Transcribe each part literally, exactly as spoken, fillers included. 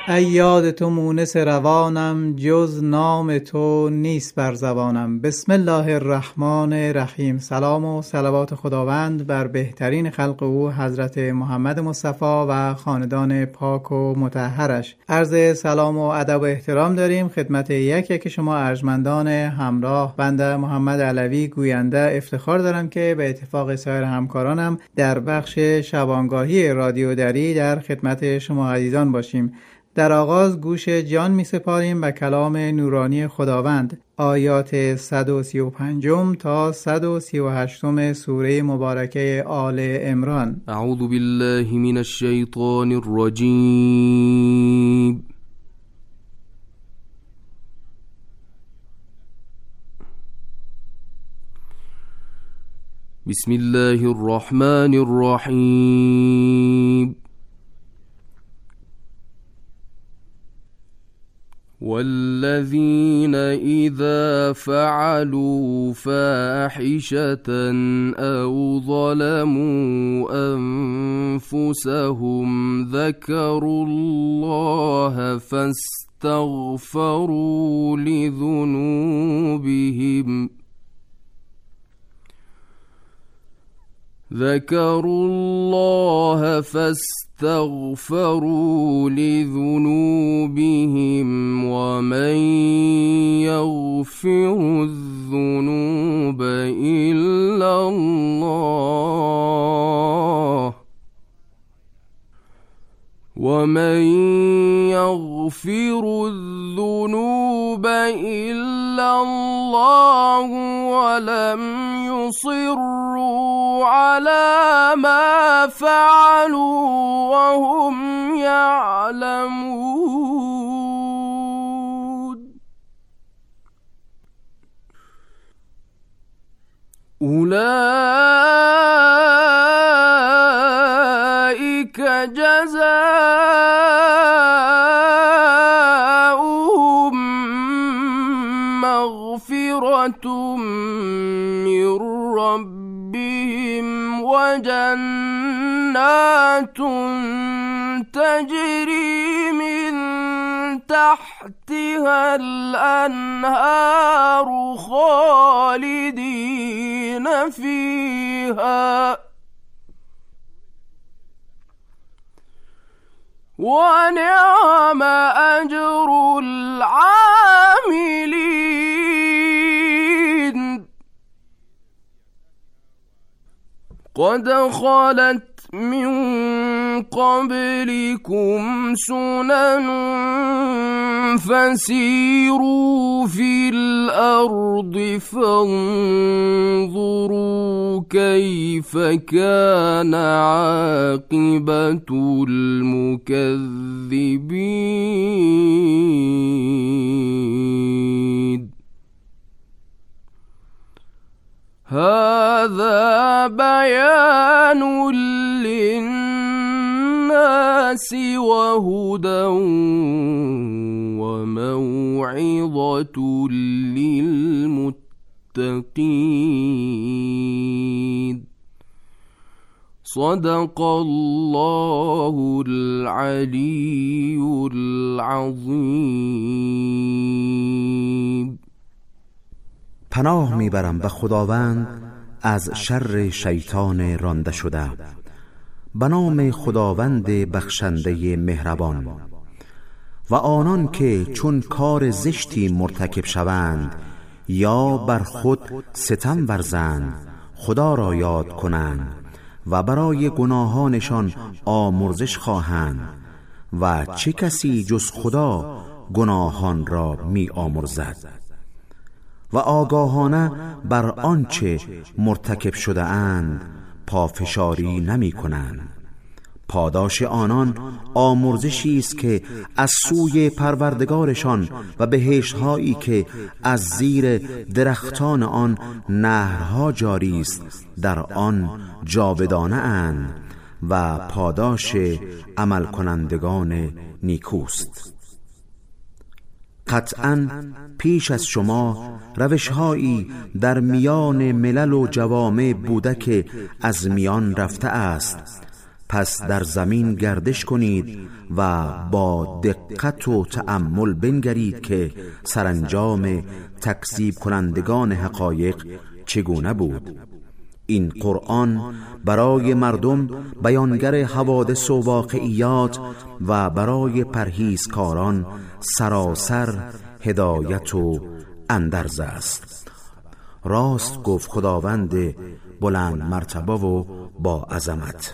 ای یاد تو مونس روانم، جز نام تو نیست بر زبانم. بسم الله الرحمن الرحیم. سلام و صلوات خداوند بر بهترین خلق او حضرت محمد مصطفی و خاندان پاک و مطهرش. عرض سلام و ادب و احترام داریم خدمت یک یک شما ارجمندان همراه. بنده محمد علوی گوینده افتخار دارم که به اتفاق سایر همکارانم در بخش شبانگاهی رادیو دری در خدمت شما عزیزان باشیم. در آغاز گوش جان می سپاریم به کلام نورانی خداوند، آیات صد و سی و پنج تا صد و سی و هشت سوره مبارکه آل عمران. اعوذ بالله من الشیطان الرجیم. بسم الله الرحمن الرحیم. والذين إذا فعلوا فاحشة أو ظلموا أنفسهم ذكروا الله فاستغفروا لذنوبهم ذكروا الله فاستغفروا لذنوبهم ومن يغفر الذنوب إلا الله ومن يغفر الذنوب إلا الله ولم يصروا على ما فعلوا وهم يعلمون أولئك جزاؤهم مغفرة من ربهم وجنات تجري من تحتها الأنهار خالدين فيها ونعم أجر العاملين. قد خلت من قبلكم سنن فسيروا في الأرض فانظروا كيف كان عاقبة المكذبين. هذا بيان للناس وهدى وموعظة للمتقين. صدق الله العلي العظيم. پناه میبرم به خداوند از شر شیطان رانده شده. به نام خداوند بخشنده مهربان. و آنان که چون کار زشتی مرتکب شوند یا بر خود ستم ورزند خدا را یاد کنند و برای گناهانشان آمرزش خواهند و چه کسی جز خدا گناهان را می آمرزد و آگاهانه بر آنچه مرتکب شده اند پافشاری نمی کنند. پاداش آنان آمرزشی است که از سوی پروردگارشان و بهشت‌هایی که از زیر درختان آن نهرها جاری است در آن جاودانه اند و پاداش عمل کنندگان نیکوست. قطعاً پیش از شما روش‌هایی در میان ملل و جوامع بوده که از میان رفته است، پس در زمین گردش کنید و با دقت و تأمل بنگرید که سرانجام تکذیب کنندگان حقایق چگونه بود. این قرآن برای مردم بیانگر حوادث و واقعیات و برای پرهیزکاران سراسر هدایت و اندرز است. راست گفت خداوند بلند مرتبه و با عظمت.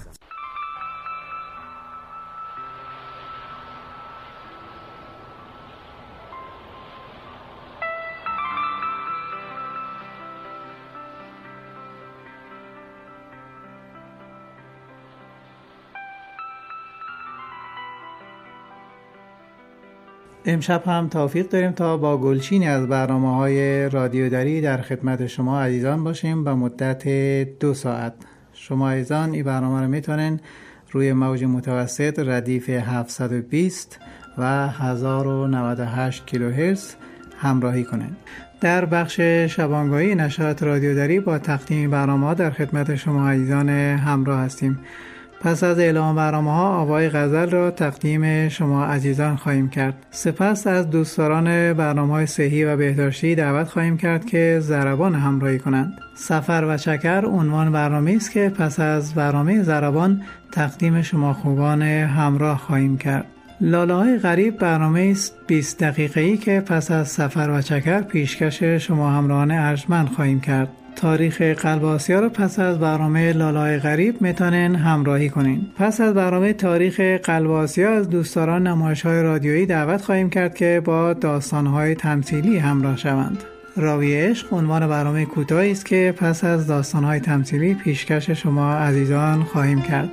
امشب هم توفیق داریم تا با گلچینی از برنامه‌های رادیو دری در خدمت شما عزیزان باشیم به مدت دو ساعت. شما عزیزان این برنامه رو میتونین روی موج متوسط ردیف هفتصد و بیست و هزار و نود و هشت کیلوهرتز همراهی کنین. در بخش شبانگاهی نشرات رادیو دری با تقدیم برنامه‌ها در خدمت شما عزیزان همراه هستیم. پس از اعلام برنامه‌ها آوای غزل را تقدیم شما عزیزان خواهیم کرد. سپس از دوستداران برنامه‌های صحی و بهداشتی دعوت خواهیم کرد که ضربان همراهی کنند. سفر و چکر عنوان برنامه‌ای است که پس از برنامه ضربان تقدیم شما خوبان همراه خواهیم کرد. لاله‌های غریب برنامه‌ای است بیست دقیقه‌ای که پس از سفر و چکر پیشکش شما همراهان ارجمند خواهیم کرد. تاریخ قلب آسیا رو پس از برنامه لاله‌های غریب میتونن همراهی کنین. پس از برنامه تاریخ قلب آسیا از دوستداران نمایش‌های رادیویی دعوت خواهیم کرد که با داستان‌های تمثیلی همراه شوند. راوی عشق عنوان برنامه کوتاهی است که پس از داستان‌های تمثیلی پیشکش شما عزیزان خواهیم کرد.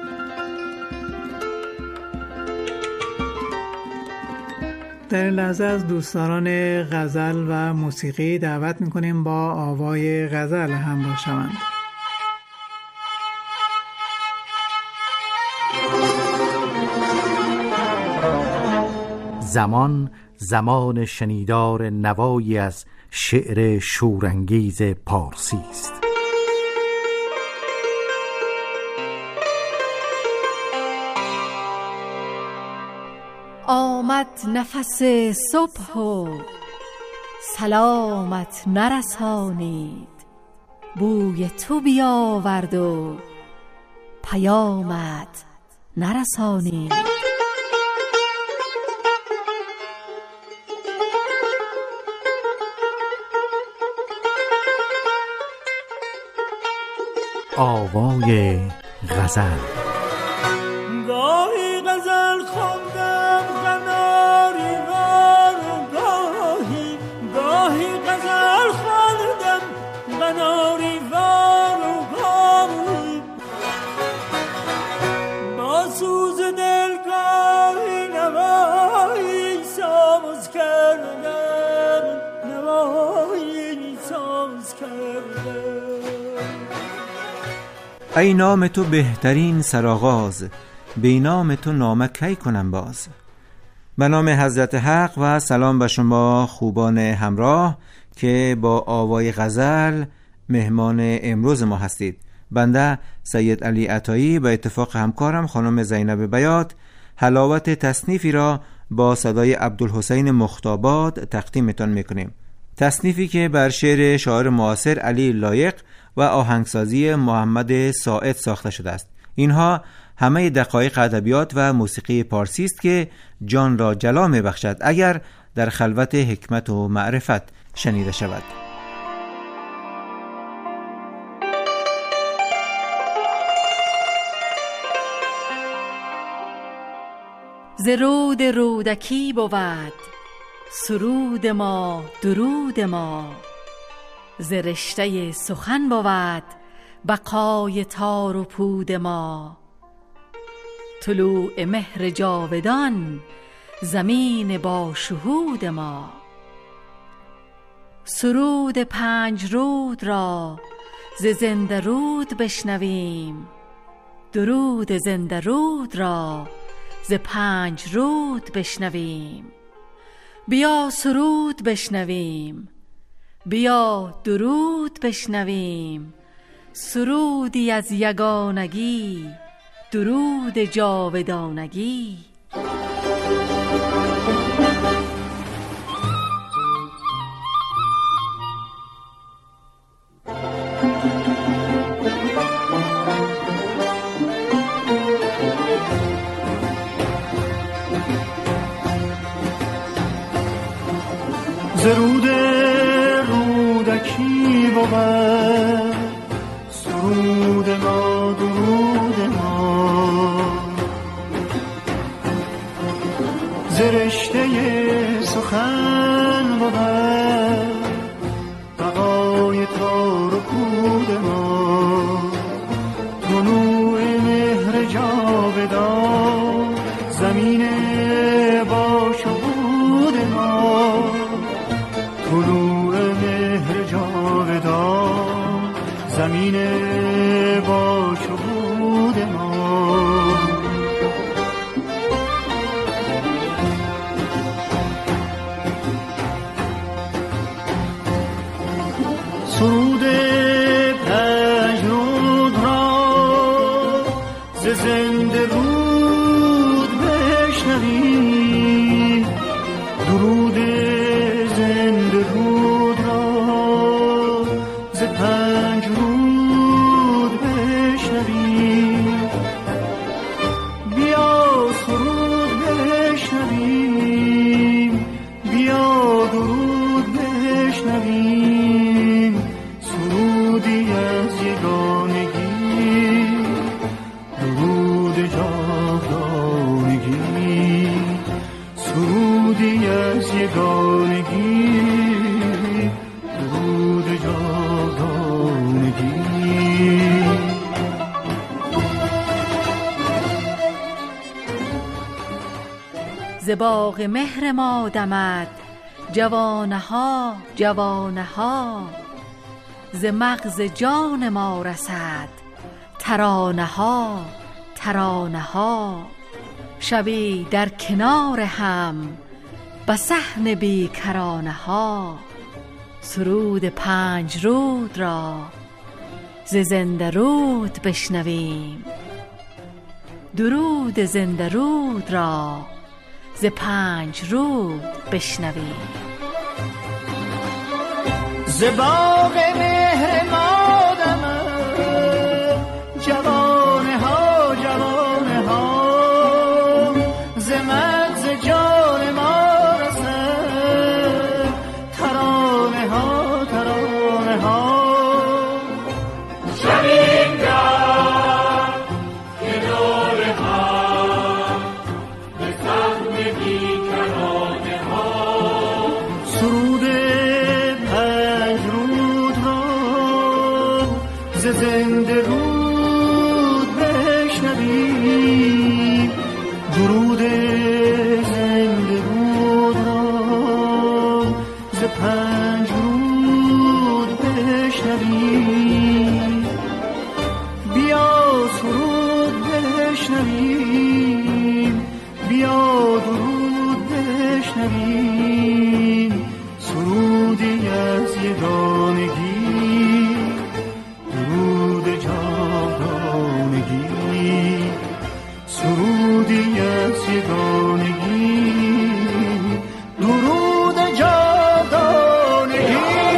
در این لحظه از دوستداران غزل و موسیقی دعوت میکنیم با آوای غزل همراه شوند. زمان زمان شنیدار نوایی از شعر شورانگیز پارسی است. آمد نفس صبح و سلامت نرسانید، بوی تو بیاورد و پیامت نرسانید. آوای غزل. گاهی غزل خوندم قناری وار و گاهی گاهی غزل خوندم قناری وار و گاهی با سوز دل گاهی نوایی ساز کردم نوایی ساز کردم. ای نام تو بهترین سرآغاز، بی نام تو نامه کی کنم باز. به نام حضرت حق و سلام به شما خوبان همراه که با آوای غزل مهمان امروز ما هستید. بنده سید علی عطایی به اتفاق همکارم خانم زینب بیات حلاوت تصنیفی را با صدای عبدالحسین مختاباد تقدیمتان میکنیم. تصنیفی که بر شعر شاعر معاصر علی لایق و آهنگسازی محمد ساعد ساخته شده است. اینها همه دقایق ادبیات و موسیقی پارسی است که جان را جلا می بخشد اگر در خلوت حکمت و معرفت شنیده شود. ز رود رودکی بود سرود ما درود ما، ز رشته سخن بود بقای تار و پود ما. طلوع مهر جاودان زمین با شهود ما، سرود پنج رود را ز زنده رود بشنویم، درود زنده رود را ز پنج رود بشنویم. بیا سرود بشنویم، بیا درود بشنویم، سرودی از یگانگی درود جاودانگی. درود رودکی بود سرود ما، درود ما، زرشته سخن بود بقای تار و پود ما، طلوع مهر جاودان زمین با شهود ما، طلوع مهر جاودان زمین با شهود ما. سرود پنج رود را ز زنده رود بشنویم، درود زنده رود را ز پنج رود بشنویم. بیا سرود بشنویم، بیا درود بشنویم، سرودی از یگانگی، درود جاودانگی، سرودی از یگانگی، درود جاودانگی. ز باغ مهر ما دمد جوانه ها، جوانه ها، ز مغز جان ما رسد ترانه ها، ترانه ها. شبی در کنار هم به صحن بیکرانه ها، سرود پنج رود را ز زنده رود بشنویم، درود زنده رود را ز پنج رود بشنویم. ز باغ مهر ما دمد جوانه ها، جوانه ها، ز مغز جان ما رسد ترانه ها، ترانه ها. شبیم در کنار هم به صحن بیکرانه ها، سرود ز زنده رود بشنویم، درود زنده رود را ز پنج رود بشنویم. بیا سرود بشنویم، بیا درود بشنویم، سرودی از یگانگی، سرودی از یگانگی، درود جاودانگی.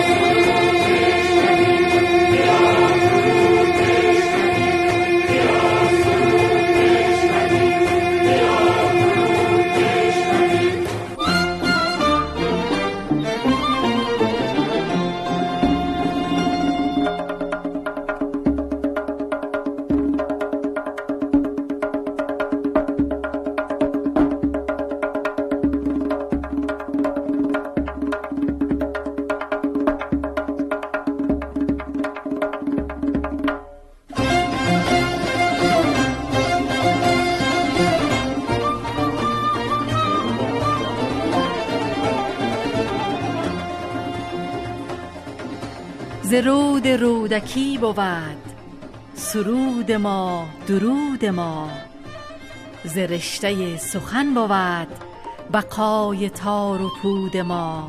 ز رود رودکی بود سرود ما، درود ما، ز رشته سخن بود بقای تار و پود ما.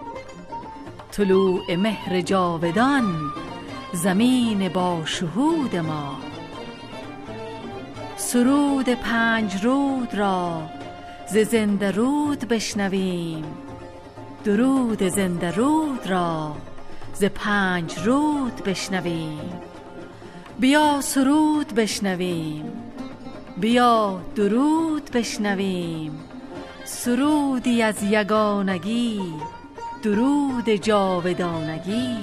طلوع مهر جاودان زمین با شهود ما، سرود پنج رود را ز زنده رود بشنویم. درود زنده رود را ز پنج رود بشنویم. بیا سرود بشنویم، بیا درود بشنویم. سرودی از یگانگی، درود جاودانگی.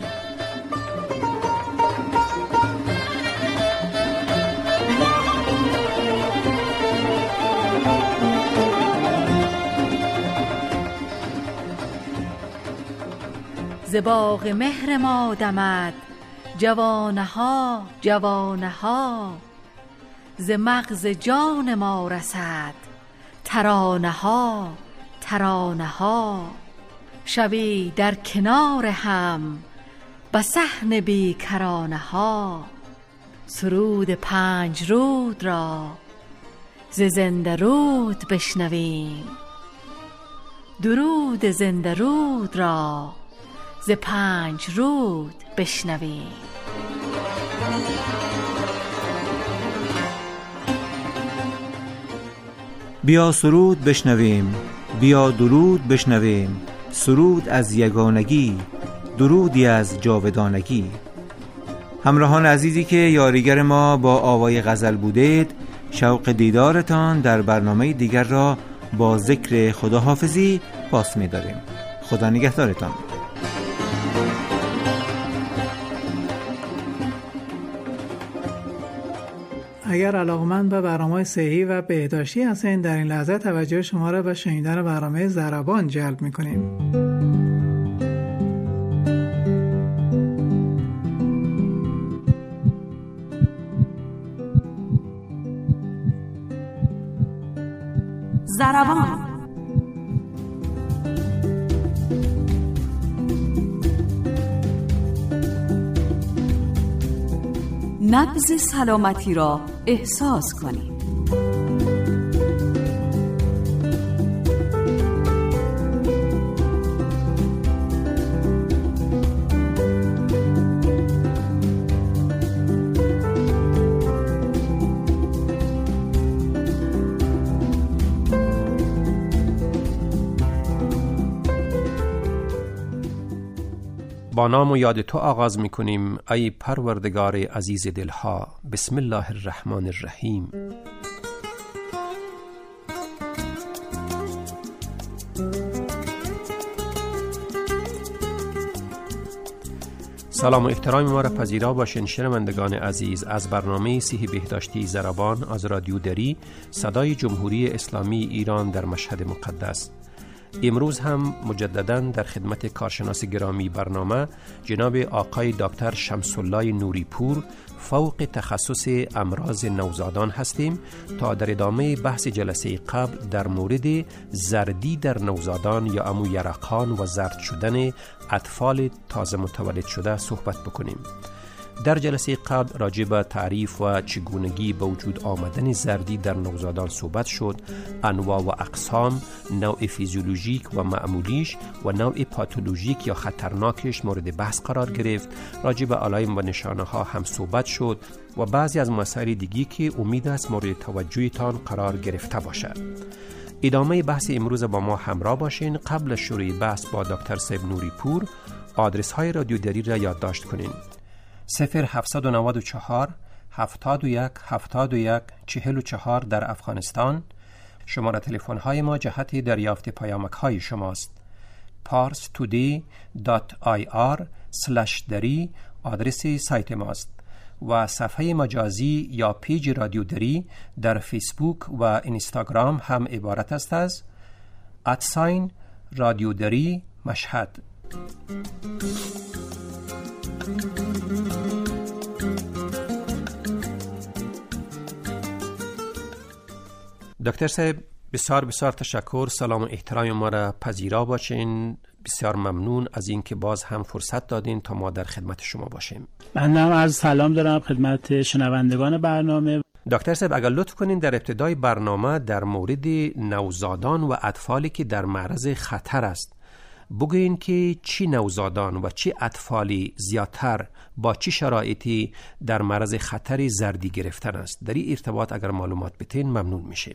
ز باغ مهر ما دمد جوانه ها جوانه ها. ز مغز جان ما رسد ترانه ها ترانه ها. شبی در کنار هم به صحن بیکرانه ها. سرود پنج رود را ز زنده رود بشنویم. درود زنده رود را ز پنج رود بشنویم. بیا سرود بشنویم، بیا درود بشنویم. سرود از یگانگی، درودی از جاودانگی. همراهان عزیزی که یاریگر ما با آوای غزل بودید، شوق دیدارتان در برنامه دیگر را با ذکر خداحافظی پاس می داریم. خدا نگهدارتان. اگر علاقمند به برنامه صحی و بهداشتی هستین، در این لحظه توجه شما را به شنیدن برنامه ضربان جلب می‌کنیم. ضربان. نبض سلامتی را احساس کنید. با نام و یاد تو آغاز می کنیم ای پروردگار عزیز دلها. بسم الله الرحمن الرحیم. سلام و احترام ما را پذیرا باشین شنوندگان عزیز از برنامه صحی بهداشتی ضربان از رادیو دری، صدای جمهوری اسلامی ایران در مشهد مقدس. امروز هم مجدداً در خدمت کارشناس گرامی برنامه جناب آقای دکتر شمس الله نوری پور، فوق تخصص امراض نوزادان هستیم تا در ادامه بحث جلسه قبل در مورد زردی در نوزادان یا امو یرقان و زرد شدن اطفال تازه متولد شده صحبت بکنیم. در جلسه قبل راجع به تعریف و چگونگی به وجود آمدن زردی در نوزادان صحبت شد. انواع و اقسام، نوع فیزیولوژیک و معمولیش و نوع پاتولوژیک یا خطرناکش مورد بحث قرار گرفت. راجع به علائم و نشانه ها هم صحبت شد و بعضی از مسائل دیگی که امید است مورد توجهتان قرار گرفته باشد. ادامه بحث امروز با ما همراه باشین. قبل شروع بحث با دکتر صاحب نوری پور آدرس های رادیو دری را یادداشت کنین. صفر هفتصد و نود و چهار هفتاد و یک هفتاد و یک چهل و چهار در افغانستان. شماره تلفن های ما جهت دریافت پیامک های شماست. پارس تودی دات آی آر سلش دری آدرس سایت ماست و صفحه مجازی یا پیج رادیو دری در فیسبوک و اینستاگرام هم عبارت است از ادساین رادیو دری مشهد. دکتر صاحب بسیار بسیار تشکر. سلام و احترام ما را پذیرا باشین. بسیار ممنون از این که باز هم فرصت دادین تا ما در خدمت شما باشیم. من هم از سلام دارم خدمت شنوندگان برنامه. دکتر صاحب اگر لطف کنین در ابتدای برنامه در مورد نوزادان و اطفالی که در معرض خطر است بگوین که چی نوزادان و چی اطفالی زیادتر با چی شرایطی در معرض خطر زردی گرفتن است. در این ارتباط اگر معلومات بتین ممنون میشه.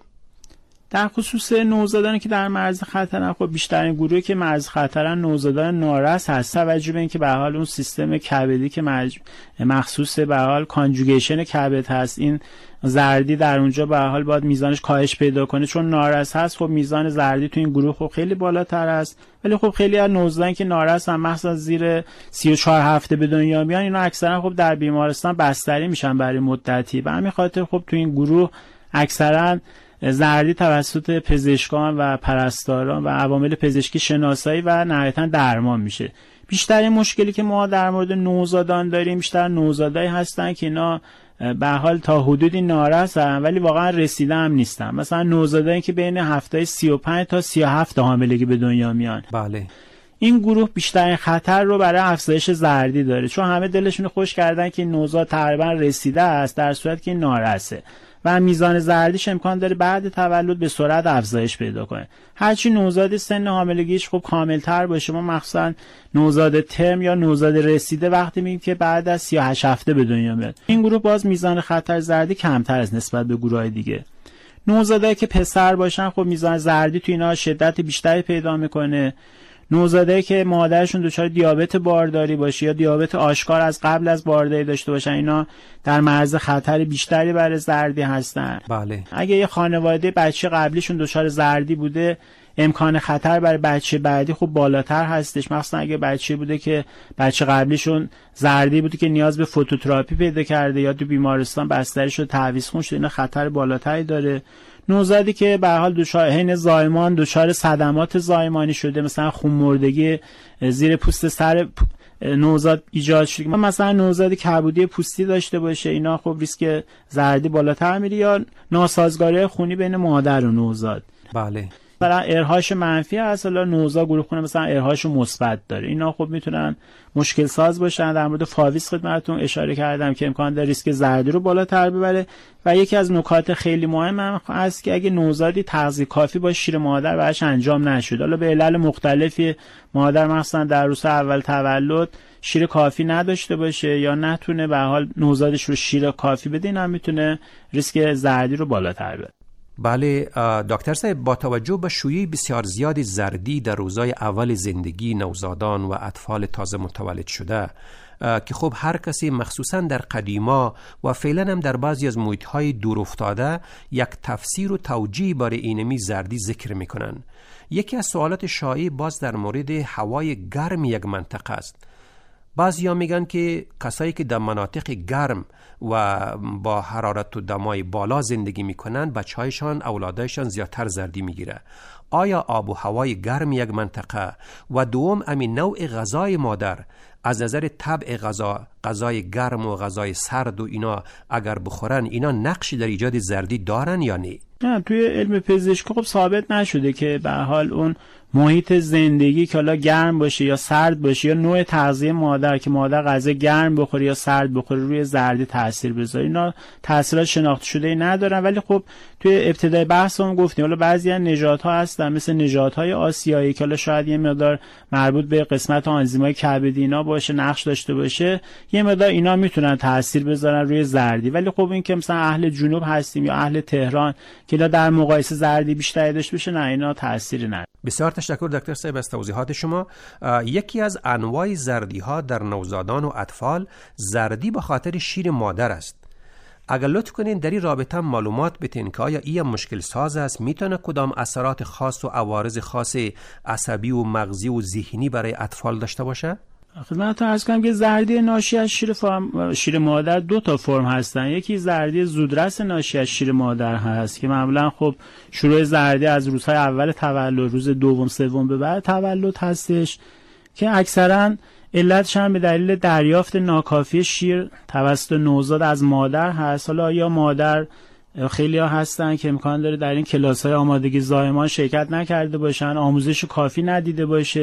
در خصوص نوزادانی که در معرض خطرن، خب بیشترین گروهی که معرض خطرن نوزادان نارس هست، توجه به اینکه به حال اون سیستم کبدی که مج... مخصوص به حال کانجوگیشن کبد هست، این زردی در اونجا به حال باید میزانش کاهش پیدا کنه. چون نارس هست خب میزان زردی تو این گروه خب خیلی بالاتر است. ولی خب خیلی از نوزادانی که نارس هم مثلا زیر سی و چهار هفته به دنیا میان، اینا اکثرا خب در بیمارستان بستری میشن برای مدتی. به همین خاطر خب تو این گروه اکثرا زردی توسط پزشکان و پرستاران و عوامل پزشکی شناسایی و نهایتاً درمان میشه. بیشترین مشکلی که ما در مورد نوزادان داریم بیشتر نوزادایی هستن که اینا به حال تا حدودی نارسن ولی واقعا رسیده هم نیستن. مثلا نوزادایی که بین هفته سی و پنج تا سی و هفت حاملگی به دنیا میان. بله. این گروه بیشترین خطر رو برای افزایش زردی داره، چون همه دلشون خوش کردن که نوزاد تقریبا رسیده است در صورتی که نارسه و میزان زردیش امکان داره بعد تولد به سرعت افزایش پیدا کنه. هرچی نوزاد سن حاملگیش خب کاملتر باشه، ما مخصوصا نوزاد ترم یا نوزاد رسیده وقتی میگیم که بعد از سی و هشت هفته به دنیا میاد، این گروه باز میزان خطر زردی کمتر از نسبت به گروهای دیگه. نوزادایی که پسر باشن خب میزان زردی تو اینا شدت بیشتری پیدا میکنه. نوزادایی که مادرشون دچار دیابت بارداری باشه یا دیابت آشکار از قبل از بارداری داشته باشن، اینا در معرض خطر بیشتری برای زردی هستن. بله. اگه یه خانواده بچه قبلیشون دچار زردی بوده، امکان خطر برای بچه بعدی خب بالاتر هستش. مثلا اگه بچه بوده که بچه قبلیشون زردی بوده که نیاز به فوتوتراپی پیدا کرده یا تو بیمارستان بستری شده تعویض خون شده، اینا خطر بالاتری داره. نوزادی که به حال دچار حین زایمان دچار صدمات زایمانی شده، مثلا خونمردگی زیر پوست سر نوزاد ایجاد شده، مثلا نوزادی کبودی پوستی داشته باشه، اینا خب ریسک زردی بالاتر میره. یا ناسازگاری خونی بین مادر و نوزاد. بله. مثلا ارهاش منفی هست، حالا نوزاد گروه خون مثلا ارهاش مثبت داره، اینا خب میتونن مشکل ساز باشن. در مورد فاویس خدمتتون اشاره کردم که امکان داره ریسک زردی رو بالاتر ببره. و یکی از نکات خیلی مهم هم هست که اگه نوزادی تغذیه کافی با شیر مادر براش انجام نشد، حالا به علل مختلفی مادر مثلا در روز اول تولد شیر کافی نداشته باشه یا نتونه به حال نوزادش رو شیر کافی بده، این هم میتونه ریسک زردی رو بالاتر ببره. بله دکتر صاحب، با توجه به شیوع بسیار زیاد زردی در روزهای اول زندگی نوزادان و اطفال تازه متولد شده که خب هر کسی مخصوصا در قدیما و فعلا هم در بعضی از محیط‌های دور افتاده یک تفسیر و توجیه برای اینمی زردی ذکر میکنن، یکی از سوالات شایع باز در مورد هوای گرم یک منطقه است. بعضیا میگن که کسایی که در مناطق گرم و با حرارت و دمای بالا زندگی میکنن بچه‌هایشان اولادایشان زیادتر زردی میگیره. آیا آب و هوای گرم یک منطقه و دوم امین نوع غذای مادر از نظر طبع غذا، غذای گرم و غذای سرد و اینا اگر بخورن، اینا نقشی در ایجاد زردی دارن یا نه؟ نه، توی علم پزشکی خب ثابت نشده که به حال اون محیط زندگی که حالا گرم باشه یا سرد باشه یا نوع تغذیه مادر که مادر غذا گرم بخوره یا سرد بخوره روی زردی تاثیر بذاره. اینا تاثیرات شناخته شده ندارن. ولی خب توی ابتدای بحثمون گفتیم حالا بعضی از نژادها هستن مثل نژادهای آسیایی که حالا شاید یه مقدار مربوط به قسمت آنزیمای کبدی اینا باشه، نقش داشته باشه، یه مقدار اینا میتونن تاثیر بذارن روی زردی. ولی خب این که مثلا اهل جنوب هستیم یا اهل تهران که اینا در مقایسه زردی بیشتری داشته باشه، نه، اینا تاثیری نداره. بسیار تشکر دکتر صاحب از توضیحات شما. یکی از انواع زردی ها در نوزادان و اطفال زردی به خاطر شیر مادر است. اگر لطف کنین در این رابطه معلومات بتین که آیا این مشکل ساز است، میتونه کدام اثرات خاص و عوارض خاص عصبی و مغزی و ذهنی برای اطفال داشته باشه؟ خدمتتون عرض کنم که زردی ناشی از شیر, فرم... شیر مادر دو تا فرم هستن. یکی زردی زودرس ناشی از شیر مادر هست که معمولا خب شروع زردی از روزهای اول تولد، روز دوم سوم به بعد تولد هستش که اکثرا علتش هم به دلیل دریافت ناکافی شیر توسط نوزاد از مادر هست. حالا یا مادر خیلی ها هستن که امکان داره در این کلاس های آمادگی زایمان شرکت نکرده باشن، آموزش کافی ندیده باشه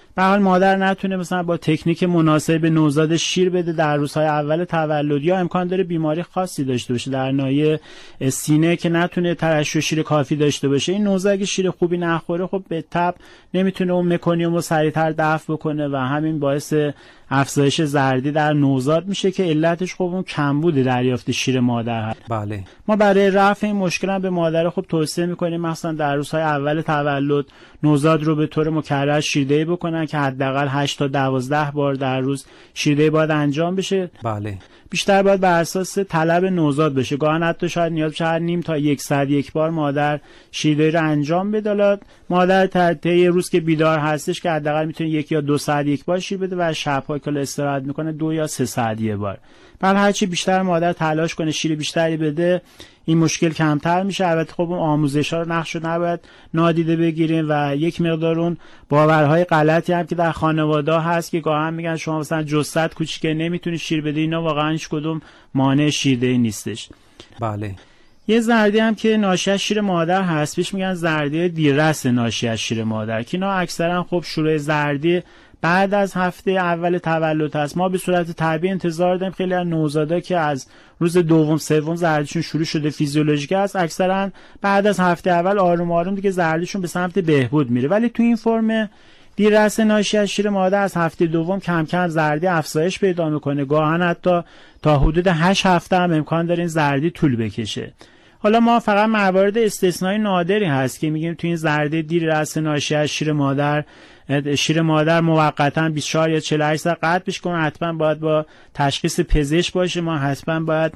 به حال مادر نتونه مثلا با تکنیک مناسب به نوزاد شیر بده در روزهای اول تولد، یا امکان داره بیماری خاصی داشته باشه در ناحیه سینه که نتونه ترشح شیر کافی داشته باشه، این نوزاد اگه شیر خوبی نخوره خب به تبع نمیتونه اون مکانیوم رو سریعتر دفع بکنه و همین باعث افزایش زردی در نوزاد میشه که علتش خب اون کمبود دریافت شیر مادر هست. بله. ما برای رفع این مشکل هم به مادر خب توصیه میکنیم مثلا در روزهای اول تولد نوزاد رو به طور مکرر شیردهی بکنن که حداقل هشت تا دوازده بار در روز شیردهی باید انجام بشه. بله. بیشتر باید بر اساس طلب نوزاد بشه، گاهن حتی شاید نیاز بشه هر نیم تا یک ساعت یک بار مادر شیردهی رو انجام بده. مادر تا طی روز که بیدار هستش که حداقل میتونه یک یا دو ساعت یک بار شیر بده و شب‌ها که استراحت میکنه دو یا سه ساعت یک بار. بعد هرچی بیشتر مادر تلاش کنه شیر بیشتری بده این مشکل کمتر میشه. البته خب اون آموزش‌ها رو نقش رو نباید نادیده بگیریم و یک مقدار اون باورهای غلطی هم که در خانواده هست که گاهن میگن شما مثلا جثت کوچیکه نمیتونی شیر بدی، اینا واقعا هیچ کدوم مانع شیردهی نیستش. بله. یه زردی هم که ناشی از شیر مادر هست بهش میگن زردی دیررس ناشی از شیر مادر که اینا اکثرا خب شروع زردی بعد از هفته اول تولد هست. ما به صورت طبیعی انتظار داریم خیلی از نوزادا که از روز دوم سوم زردیشون شروع شده فیزیولوژیک است، اکثرا بعد از هفته اول آروم آروم دیگه زردیشون به سمت بهبود میره، ولی تو این فرم دیررس ناشی از شیر مادر از هفته دوم کم کم زردی افزایش پیدا میکنه، گاهن حتی تا حدود هشت هفته هم امکان داره این زردی طول بکشه. حالا ما فقط موارد استثنایی نادری هست که میگیم تو این زردی دیررس ناشی از شیر مادر شیر مادر موقتا بیست و چهار یا چهل و هشت ساعت قطع بشه، حتما باید با تشخیص پزشک باشه. ما حتما باید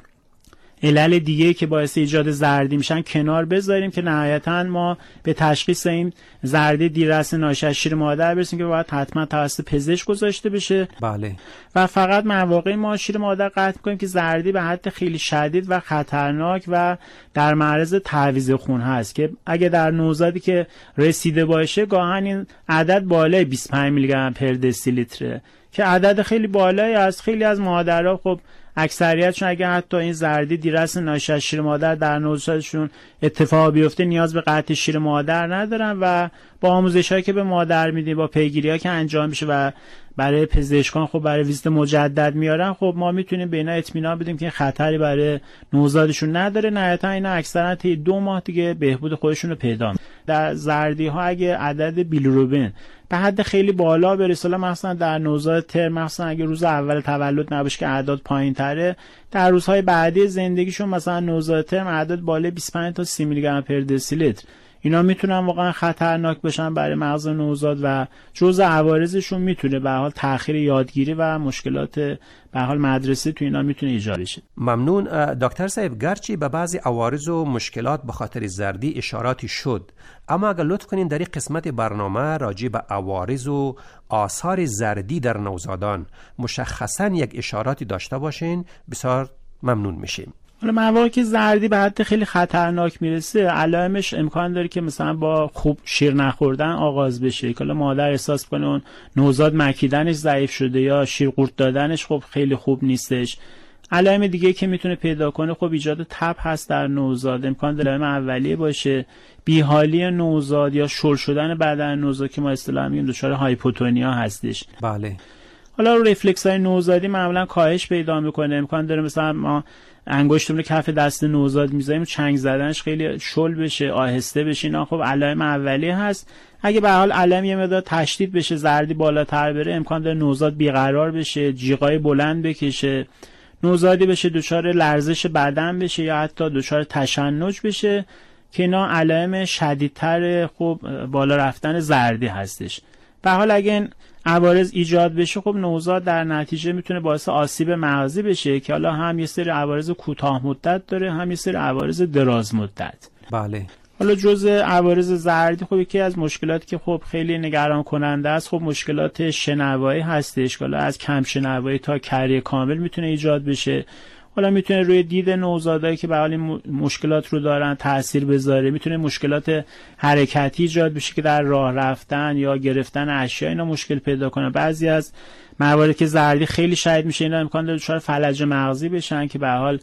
علل دیگه که باعث ایجاد زردی میشن کنار بذاریم که نهایتا ما به تشخیص این زردی دیررس ناشی از شیر مادر برسیم که باید حتما توسط پزشک گذاشته بشه. بله. و فقط مواقعی ما شیر مادر قطع می‌کنیم که زردی به حد خیلی شدید و خطرناک و در معرض تعویض خون هست که اگه در نوزادی که رسیده باشه گاهن این عدد بالای بیست و پنج میلی گرم پر دسیلیتره که عدد خیلی بالایی است. خیلی از مادرها خب اکثریتشون اگه حتی این زردی دیررس ناشی از شیر مادر در نوزادشون اتفاق بیفته نیاز به قطع شیر مادر ندارن و با آموزش‌هایی که به مادر میدیم با پیگیری‌ها که انجام میشه و برای پزشکان خب برای ویزیت مجدد میارن خب ما میتونیم به اینا اطمینان بدیم که خطری برای نوزادشون نداره. نهایتا اینا اکثرا طی دو ماه دیگه بهبود خودشون رو پیدا می‌کنن. در زردی‌ها اگه عدد بیلیروبین به حد خیلی بالا برسه، مثلا در نوزاد ترم مثلا اگه روز اول تولد نباشه که اعداد پایین‌تره، در روزهای بعدی زندگیشون مثلا نوزاد ترم اعداد بالای بیست و پنج تا سی میلی گرم پر دسیلیتر، اینا میتونن واقعا خطرناک بشن برای مغز نوزاد و جزء عوارضشون میتونه به حال تأخیر یادگیری و مشکلات به حال مدرسه تو اینا میتونه ایجاد بشه. ممنون دکتر صاحب. گرچه به بعضی عوارض و مشکلات به خاطر زردی اشاراتی شد، اما اگر لطف کنین در این قسمت برنامه راجع به عوارض و آثار زردی در نوزادان مشخصا یک اشاراتی داشته باشین بسیار ممنون میشیم. حالا مواقعی که زردی به حد خیلی خطرناک میرسه علائمش امکان داره که مثلا با خوب شیر نخوردن آغاز بشه که حالا مادر احساس کنه اون نوزاد مکیدنش ضعیف شده یا شیر قورت دادنش خب خیلی خوب نیستش. علائم دیگه که میتونه پیدا کنه خب ایجاد تب هست در نوزاد، امکان داره علائم اولیه باشه، بیحالی نوزاد یا شل شدن بدن نوزاد که ما اصطلاحاً میگیم دچار هایپوتونیا هستش. بله. حالا رفلکس های نوزادی معمولا کاهش پیدا میکنه، امکان داره مثلا ما انگشتمون رو کف دست نوزاد میذاریم چنگ زدنش خیلی شل بشه، آهسته بشه، اینا خب علائم اولیه هست. اگه به حال علائم یه مقدار تشدید بشه، زردی بالاتر بره، امکان داره نوزاد بیقرار بشه، جیغای بلند بکشه، نوزادی بشه دچار لرزش بدن بشه یا حتی دچار تشنج بشه که اینا علائم شدیدتر خب بالا رفتن زردی هستش. به حال اگه این عوارض ایجاد بشه خب نوزاد در نتیجه میتونه باعث آسیب مغزی بشه که حالا هم یه سری عوارض کوتاه مدت داره هم یه سری عوارض دراز مدت. بله. حالا جزء عوارض زردی خب یکی از مشکلاتی که خب خیلی نگران کننده است خب مشکلات شنوایی هستش که حالا از کم شنوایی تا کری کامل میتونه ایجاد بشه. حالا میتونه روی دید نوزادایی که به حال این مشکلات رو دارن تأثیر بذاره، میتونه مشکلات حرکتی ایجاد بشه که در راه رفتن یا گرفتن اشیا اینا مشکل پیدا کنه. بعضی از مواردی که زردی خیلی شدید میشه اینا امکان داره دچار فلج مغزی بشن که به حال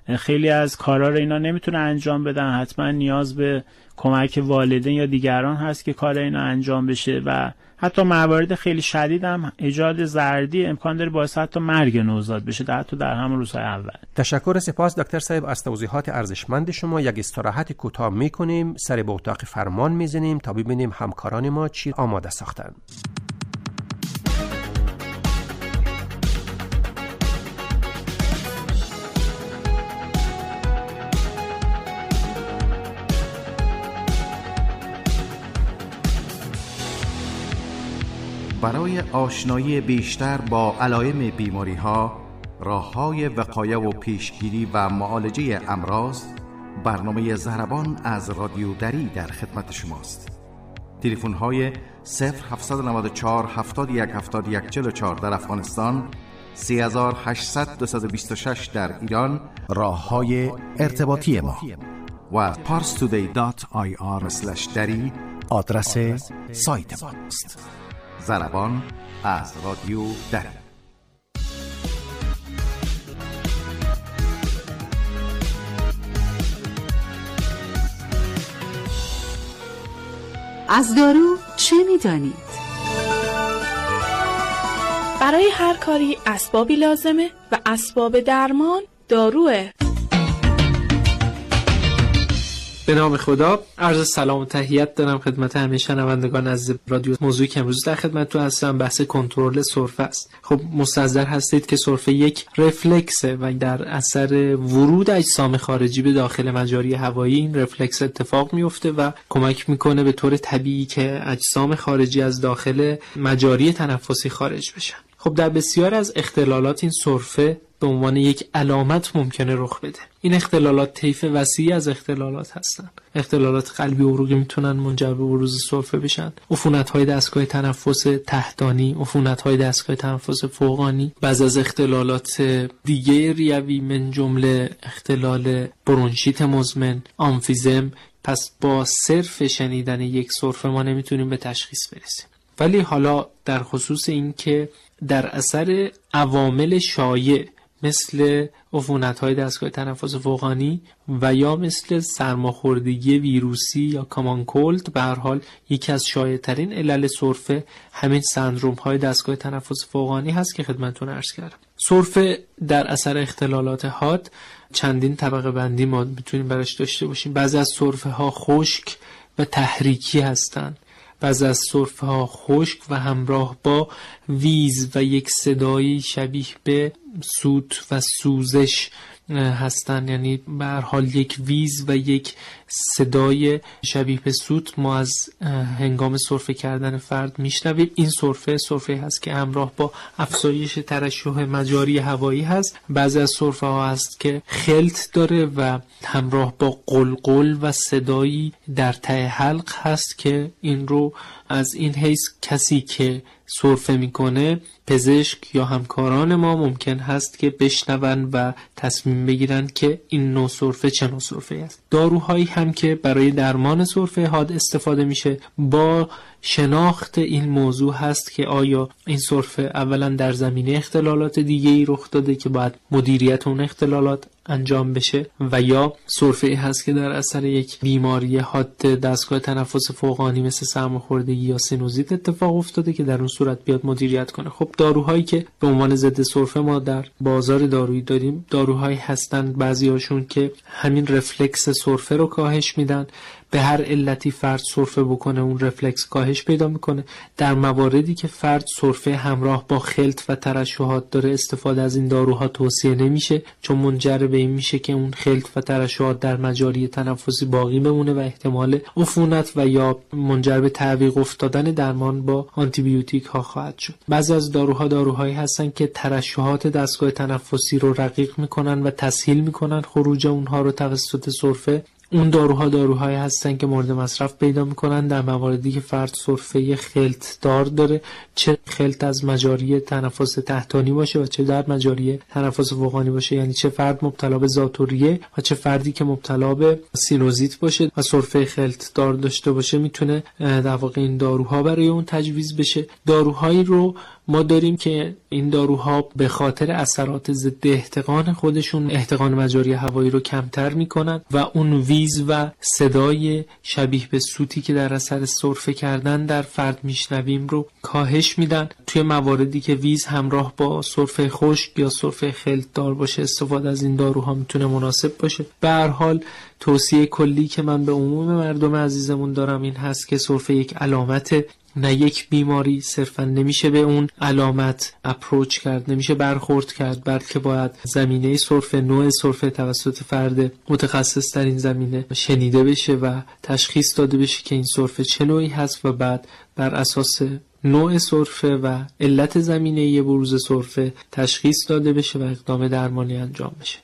خیلی از کارا رو اینا نمیتونه انجام بدن، حتما نیاز به کمک والدین یا دیگران هست که کار اینا انجام بشه و حتی موارد خیلی شدید هم ایجاد زردی امکان داره باعث حتی مرگ نوزاد بشه، در حتی در همون روزهای اول. تشکر، سپاس دکتر صاحب از توضیحات ارزشمند شما. یک استراحت کوتاه میکنیم، سر به اتاق فرمان میزنیم تا ببینیم همکاران ما چی آماده ساختن. برای آشنایی بیشتر با علائم بیماری‌ها، راه‌های وقایه و پیشگیری و معالجه امراض، برنامه ضربان از رادیو دری در خدمت شماست. تلفن‌های صفر هفت نه چهار هفتاد و یک هفتاد و یک چهل و چهار در افغانستان، سه هشت صفر دو دو شش در ایران، راه‌های ارتباطی ما و پارس تودی دات آی آر اسلش دری آدرس سایت ماست. ضربان از رادیو دری. از دارو چه می‌دانید؟ برای هر کاری اسبابی لازمه و اسباب درمان داروه. به نام خدا، عرض سلام و تحیت دارم خدمت همه شنوندگان از رادیو. موضوعی که امروز در خدمتتون هستم بحث کنترل سرفه است. خب مستحضر هستید که سرفه یک رفلکسه و در اثر ورود اجسام خارجی به داخل مجاری هوایی این رفلکس اتفاق میفته و کمک میکنه به طور طبیعی که اجسام خارجی از داخل مجاری تنفسی خارج بشن. خب در بسیار از اختلالات این سرفه به عنوان یک علامت ممکنه رخ بده. این اختلالات طیف وسیعی از اختلالات هستند. اختلالات قلبی و عروقی میتونن منجر به بروز سرفه بشن. عفونت‌های دستگاه تنفس تحتانی، عفونت‌های دستگاه تنفس فوقانی، بعضی از اختلالات دیگه ریوی من جمله اختلال برونشیت مزمن، آمفیزم. پس با صرف شنیدن یک سرفه ما نمیتونیم به تشخیص برسیم. ولی حالا در خصوص این که در اثر عوامل شایع مثل عفونت‌های دستگاه تنفس فوقانی و یا مثل سرماخوردگی ویروسی یا کامان کولد، به هر حال یکی از شایع‌ترین علل سرفه همین سندروم‌های دستگاه تنفس فوقانی هست که خدمتتون عرض کردم. سرفه در اثر اختلالات حاد چندین طبقه بندی ما میتونیم براش داشته باشیم. بعضی از سرفه‌ها خشک و تحریکی هستند. بعضی از سرفه‌ها خشک و همراه با ویز و یک صدایی شبیه به سوت و سوزش هستن، یعنی به هر حال یک ویز و یک صدای شبیه به سوت ما از هنگام سرفه کردن فرد میشنویم. این سرفه سرفه هست که همراه با افزایش ترشح مجاری هوایی هست. بعضی از سرفه ها هست که خلط داره و همراه با قلقل و صدایی در ته حلق هست که این رو از این حیث کسی که سرفه میکنه، پزشک یا همکاران ما ممکن هست که بشنون و تصمیم بگیرن که این نوع سرفه چه نوع سرفه است. داروهایی هم که برای درمان سرفه حاد استفاده میشه با شناخت این موضوع هست که آیا این سرفه اولا در زمینه اختلالات دیگه ای رخ داده که باید مدیریت اون اختلالات انجام بشه و یا سرفه هست که در اثر یک بیماری حاد دستگاه تنفس فوقانی مثل سرماخوردگی یا سینوزیت اتفاق افتاده که در اون صورت بیاد مدیریت کنه. خب داروهایی که به عنوان ضد سرفه ما در بازار دارویی داریم داروهایی هستند بعضیاشون که همین رفلکس سرفه رو کاهش میدن. به هر علتی فرد سرفه بکنه اون رفلکس کاهش پیدا میکنه. در مواردی که فرد سرفه همراه با خلط و ترشحات داره استفاده از این داروها توصیه نمیشه، چون منجر به این میشه که اون خلط و ترشحات در مجاری تنفسی باقی بمونه و احتمال عفونت و یا منجر به تعویق افتادن درمان با آنتی بیوتیک ها خواهد شد. بعضی از داروها داروهایی هستن که ترشحات دستگاه تنفسی رو رقیق میکنن و تسهیل میکنن خروج اونها رو توسط سرفه. اون داروها داروهایی هستن که مورد مصرف پیدا میکنن در مواردی که فرد سرفه خلط دار داره، چه خلط از مجاری تنفس تحتانی باشه و چه در مجاری تنفس فوقانی باشه، یعنی چه فرد مبتلا به ذاتوریه و چه فردی که مبتلا به سینوزیت باشه و سرفه خلط دار داشته باشه، میتونه در واقع این داروها برای اون تجویز بشه. داروهایی رو ما داریم که این داروها به خاطر اثرات ضد احتقان خودشون احتقان مجاری هوایی رو کمتر میکنن و اون ویز و صدای شبیه به سوتی که در اثر سرفه کردن در فرد میشنویم رو کاهش میدن. توی مواردی که ویز همراه با سرفه خشک یا سرفه خلطدار باشه استفاده از این داروها میتونه مناسب باشه. به هر حال توصیه کلی که من به عموم مردم عزیزمون دارم این هست که سرفه یک علامت، نه یک بیماری. صرفا نمیشه به اون علامت اپروچ کرد، نمیشه برخورد کرد، بلکه باید زمینه سرفه، نوع سرفه توسط فرد متخصص در این زمینه شنیده بشه و تشخیص داده بشه که این سرفه چه نوعی هست و بعد بر اساس نوع سرفه و علت زمینه بروز سرفه تشخیص داده بشه و اقدام درمانی انجام بشه.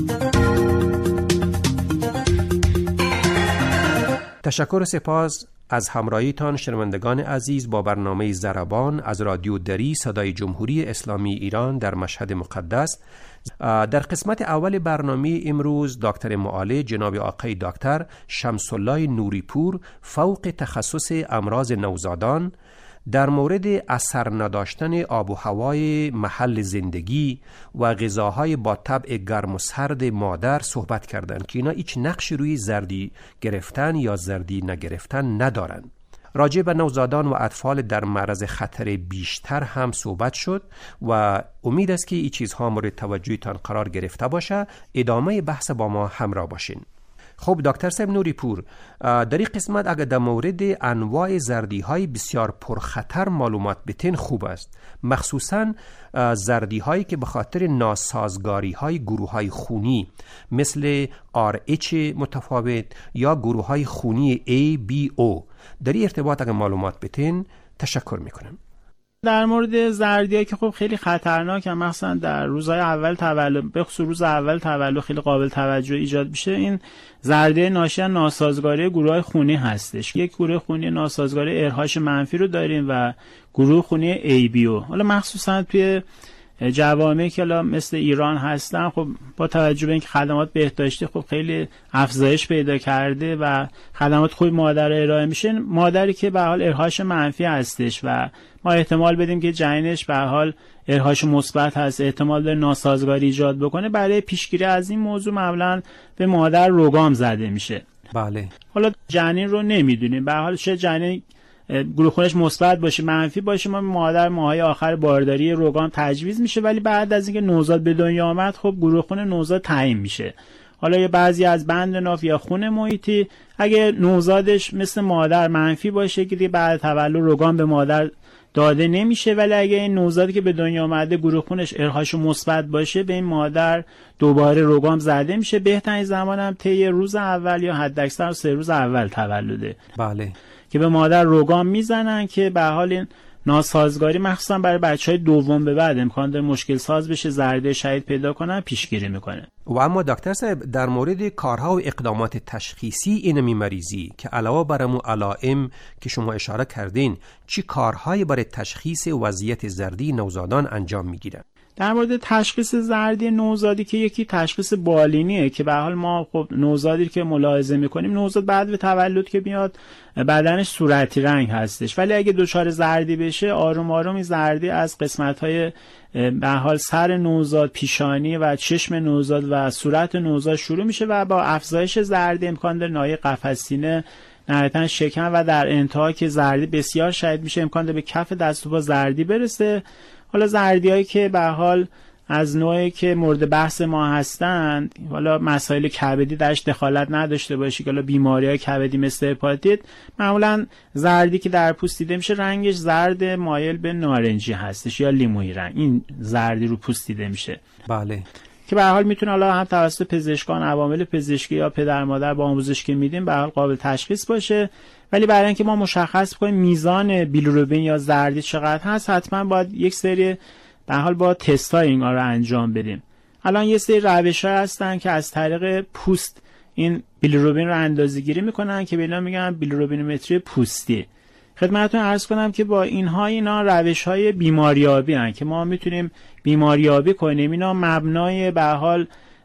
تشکر و سپاس از همراهیتان شنوندگان عزیز با برنامه ضربان از رادیو دری صدای جمهوری اسلامی ایران در مشهد مقدس. در قسمت اول برنامه امروز دکتر معالج جناب آقای دکتر شمس الله نوری پور فوق تخصص امراض نوزادان در مورد اثر نداشتن آب و هوای محل زندگی و غذاهای با طبع گرم و سرد مادر صحبت کردند که اینا هیچ نقشی روی زردی گرفتن یا زردی نگرفتن ندارن. راجع به نوزادان و اطفال در معرض خطر بیشتر هم صحبت شد و امید است که این چیزها مورد توجهتان قرار گرفته باشه. ادامه بحث با ما همراه باشین. خب دکتر صاحب نوری پور، در این قسمت اگر در مورد انواع زردی های بسیار پرخطر معلومات بتین خوب است، مخصوصا زردی هایی که به خاطر ناسازگاری های گروه های خونی مثل آر اچ متفاوت یا گروه های خونی ای بی او، در این ارتباط اگر معلومات بتین تشکر میکنم. در مورد زردی‌ها که خب خیلی خطرناکه، مثلا در روزهای اول تولد، به خصوص روز اول تولد خیلی قابل توجه ایجاد میشه. این زردی ناشی از ناسازگاری گروه خونی هستش. یک گروه خونی ناسازگاری ارهاش منفی رو داریم و گروه خونی ای بی او. حالا مخصوصا توی جوامعی که حالا مثل ایران هستن، خب با توجه به اینکه خدمات بهداشتی خب خیلی افزایش پیدا کرده و خدمات خوب مادر ارائه میشه، مادری که به حال ارهاش منفی هستش و ما احتمال بدیم که جنینش به حال ارهاش مثبت هست، احتمال داره ناسازگاری ایجاد بکنه، برای پیشگیری از این موضوع معمولا به مادر روگام زده میشه. بله. حالا جنین رو نمیدونیم، به حال چه جنین گروه خونش مثبت باشه منفی باشه، ما مادر ماهای آخر بارداری روگام تجویز میشه، ولی بعد از اینکه نوزاد به دنیا آمد خب گروه خون نوزاد تعیین میشه. حالا یه بعضی از بند ناف یا خون محیطی اگه نوزادش مثل مادر منفی باشه که دیگه بعد تولد روگام به مادر داده نمیشه، ولی اگه این نوزادی که به دنیا آمده گروه خونش ارهاش مثبت باشه به این مادر دوباره روگام زده میشه. بهترین زمان هم طی روز اول یا حداکثر سه روز اول تولده. بله. که به مادر روگام میزنن که به حال این ناسازگاری مخصوصا برای بچهای دوم به بعد امکان داره مشکل ساز بشه، زرده شدید پیدا کنن، پیشگیری میکنه. و اما دکتر صاحب در مورد کارها و اقدامات تشخیصی این می مریضی که علاوه بر مو علائم که شما اشاره کردین، چی کارهایی برای تشخیص وضعیت زردی نوزادان انجام میگیرن؟ در مورد تشخیص زردی نوزادی که یکی تشخیص بالینیه که به حال ما خب نوزادی که ملاحظه میکنیم، نوزاد بعد به تولد که میاد بدنش صورتی رنگ هستش، ولی اگه دچار زردی بشه آروم آروم زردی از قسمت‌های به حال سر نوزاد، پیشانی و چشم نوزاد و صورت نوزاد شروع میشه و با افزایش زردی امکان داره ناحیه قفس سینه، نهایتاً شکم و در انتها که زردی بسیار شدید میشه امکان داره به کف دست و پا زردی برسه. حالا زردیایی که به حال از نوعی که مورد بحث ما هستند، حالا مسائل کبدی درش دخالت نداشته باشه که حالا بیماری‌های کبدی مثل هپاتیت، معمولا زردی که در پوست دیده میشه رنگش زرد مایل به نارنجی هستش یا لیمویی رنگ، این زردی رو پوست دیده میشه. بله. که به هر حال میتونه حالا هم توسط پزشکان، عوامل پزشکی یا پدر مادر با آموزش که میدیم به هر حال قابل تشخیص باشه، ولی برای اینکه ما مشخص کنیم میزان بیلیروبین یا زردی چقدر هست، حتما باید یک سری به هر حال با تست‌های اینا رو انجام بدیم. الان یه سری روش‌ها هستن که از طریق پوست این بیلیروبین رو اندازه‌گیری میکنن که به اینا میگن بیلیروبینومتری پوستی. خدمتتون عرض کنم که با اینها اینا روش‌های بیماریابی هستن که ما میتونیم بیماریابی کنیم. اینا مبنای به حال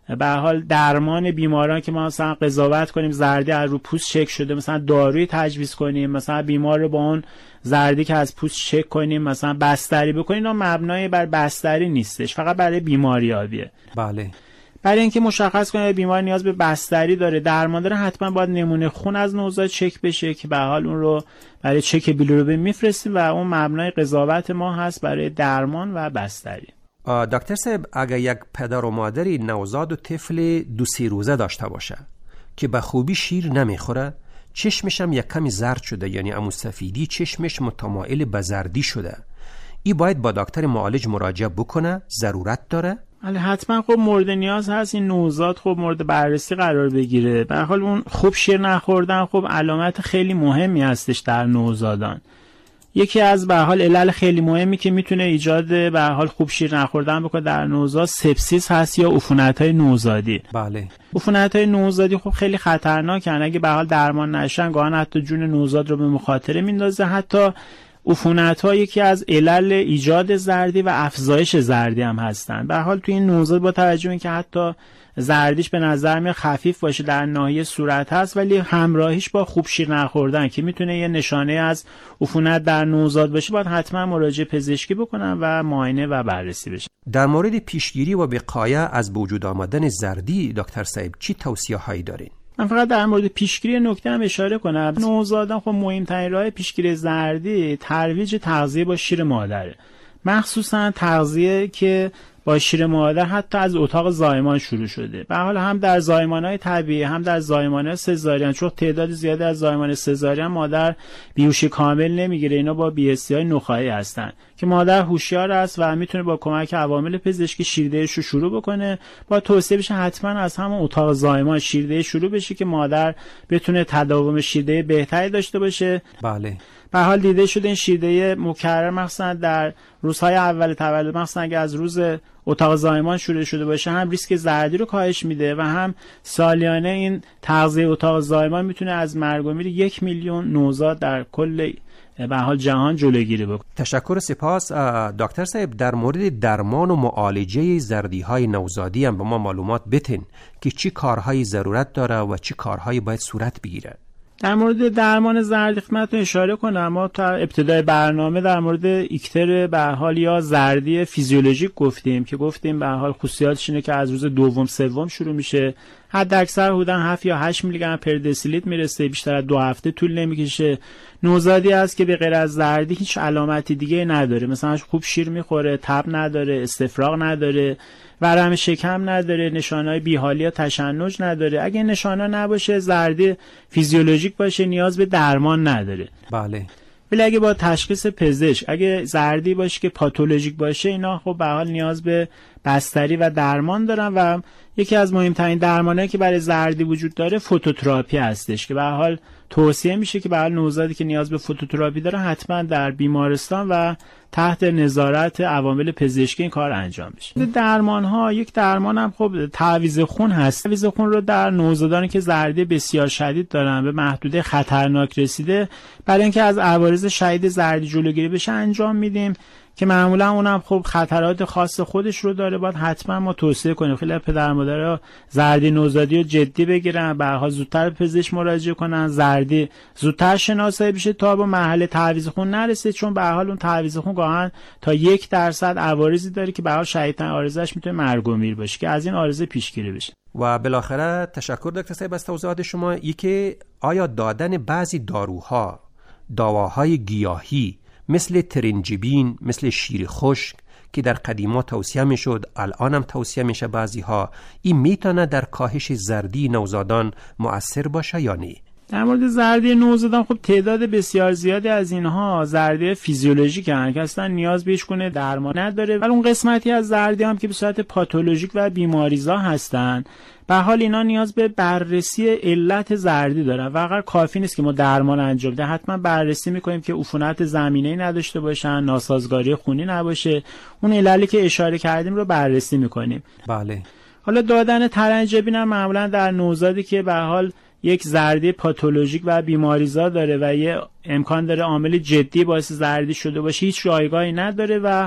به هر حال درمان بیماران که ما مثلا قضاوت کنیم زردی از رو پوست چک شده، مثلا داروی تجویز کنیم، مثلا بیمار رو با اون زردی که از پوست چک کنیم مثلا بستری بکنیم، اینا مبنای بر بستری نیستش، فقط برای بیماریابیه. بله. برای اینکه مشخص کنیم بیمار نیاز به بستری داره، درمان داره، حتما باید نمونه خون از نوزاد چک بشه که به حال اون رو برای چک بیلیروبین میفرستیم و اون مبنای قضاوت ما هست برای درمان و بستری. دکتر صاحب، اگر یک پدر و مادری نوزاد و طفل دو سه روزه داشته باشه که به خوبی شیر نمیخوره، چشمش هم یک کمی زرد شده، یعنی عمو سفیدی چشمش متمایل به زردی شده، ای باید با دکتر معالج مراجعه بکنه؟ ضرورت داره؟ بله حتما. خب مورد نیاز هست این نوزاد خب مورد بررسی قرار بگیره. به هر حال اون خوب شیر نخوردن خب علامت خیلی مهمی هستش در نوزادان. یکی از به هر حال علل خیلی مهمی که میتونه ایجاد به هر حال خوب شیر نخوردن بکنه در نوزاد سپسیس هست یا عفونت‌های نوزادی. بله. عفونت‌های نوزادی خب خیلی خطرناکن، اگه به هر حال درمان نشن گاهن حتی جون نوزاد رو به مخاطره میندازه. حتی عفونت‌ها یکی از علل ایجاد زردی و افزایش زردی هم هستن. به هر حال توی این نوزاد با توجه به اینکه حتی زردیش به نظر میاد خفیف باشه در ناحیه صورت هست، ولی همراهیش با خوب شیر نخوردن که میتونه یه نشانه از عفونت در نوزاد باشه، باید حتما مراجعه پزشکی بکنن و معاینه و بررسی بشه. در مورد پیشگیری و وقایه از به وجود آمدن زردی دکتر صاحب چی توصیه هایی دارین؟ من فقط در مورد پیشگیری نکته هم اشاره کنم. نوزادان خب مهمترین راه پیشگیری زردی ترویج تغذیه با شیر مادره، مخصوصا تغذیه که با شیر مادر حتی از اتاق زایمان شروع شده. به حال هم در زایمان‌های طبیعی هم در زایمان‌های سزارین، چون تعداد زیادی از زایمان سزارین مادر بیهوشی کامل نمیگیره، اینا با بی اس تی های نخاعی هستن که مادر هوشیار است و میتونه با کمک عوامل پزشکی شیردهیش رو شروع بکنه. با توصیه بشه حتما از همون اتاق زایمان شیردهی شروع بشه که مادر بتونه تداوم شیردهی بهتری داشته باشه. بله. به حال دیده شده این شیردهی مکرر مثلا در روزهای اول تولد، مثلا اگه از روز اتاق زایمان شروع شده باشه، هم ریسک زردی رو کاهش میده و هم سالیانه این تغذیه اتاق زایمان میتونه از مرگ و میر یک میلیون نوزاد در کل به حال جهان جلوگیری بکنه. تشکر، سپاس. دکتر صاحب، در مورد درمان و معالجه زردی های نوزادی هم به ما معلومات بتین که چی کارهایی ضرورت داره و چی کارهایی باید صورت بگیره. در مورد درمان زردی خدمتتون اشاره کنم، ما تا ابتدای برنامه در مورد ایکتر به هر حال یا زردی فیزیولوژیک گفتیم که گفتیم به هر حال خصوصیاتش اینه که از روز دوم سوم شروع میشه، حد اکثر حدود هفت یا هشت میلی گرم پر دسیلیتر میرسه، بیشتر از دو هفته طول نمیکشه. نوزادی است که به غیر از زردی هیچ علامتی دیگه نداره، مثلا خوب شیر میخوره، تب نداره، استفراغ نداره، ورم شکم نداره، نشانه‌های بیحالی یا تشنج نداره. اگه نشانه نباشه، زردی فیزیولوژیک باشه، نیاز به درمان نداره. بله. ولی اگه با تشخیص پزشک اگه زردی باشه که پاتولوژیک باشه، اینا خب به حال نیاز به بستری و درمان دارن و یکی از مهمترین درمانایی که برای زردی وجود داره فوتوتراپی هستش که به حال توصیه میشه که به حال نوزادی که نیاز به فوتوتراپی داره حتما در بیمارستان و تحت نظارت عوامل پزشکی این کار انجام بشه. درمان ها، یک درمان هم خب تعویض خون هست. تعویض خون رو در نوزادانی که زردی بسیار شدید دارن، به محدوده خطرناک رسیده، برای اینکه از عوارض شدید زردی جلوگیری بشه انجام میدیم که معمولا اونم خب خطرات خاص خودش رو داره. باید حتما ما توصیه کنیم خیلی پدر مادرها زردی نوزادی رو جدی بگیرن، به هر حال زودتر پزشک مراجعه کنن، زردی زودتر شناسایی بشه تا به مرحله تعویض خون نرسه، چون به هر حال اون تعویض خون گاهن تا یک درصد عوارضی داره که به هر حال شدیدترین عارضش میتونه مرگ و میر باشه که از این عارضه پیشگیری بشه. و بالاخره تشکر دکتر صاحب از توضیحات شما. یکی آیا دادن بعضی داروها، دواهای گیاهی مثل ترنجبین، مثل شیر خشک که در قدیما توصیه میشد، الان هم توصیه میشه بعضی ها، این میتونه در کاهش زردی نوزادان مؤثر باشه یا نه؟ در مورد زردی نوزادان خب تعداد بسیار زیادی از اینها زردی فیزیولوژیک هستند که اصلا نیاز به هیچ گونه درمان نداره، ولی اون قسمتی از زردی هم که به صورت پاتولوژیک و بیماریزا هستند، به حال اینا نیاز به بررسی علت زردی دارن و اگر کافی نیست که ما درمان انجام بدیم، حتما بررسی میکنیم که عفونت زمینه‌ای نداشته باشن، ناسازگاری خونی نباشه، اون عللی که اشاره کردیم رو بررسی میکنیم. بله. حالا دادن ترنجبین هم معمولا در نوزادی که به حال یک زردی پاتولوژیک و بیماریزا داره و یه امکان داره عامل جدی باعث زردی شده باشه هیچ جایگاهی نداره و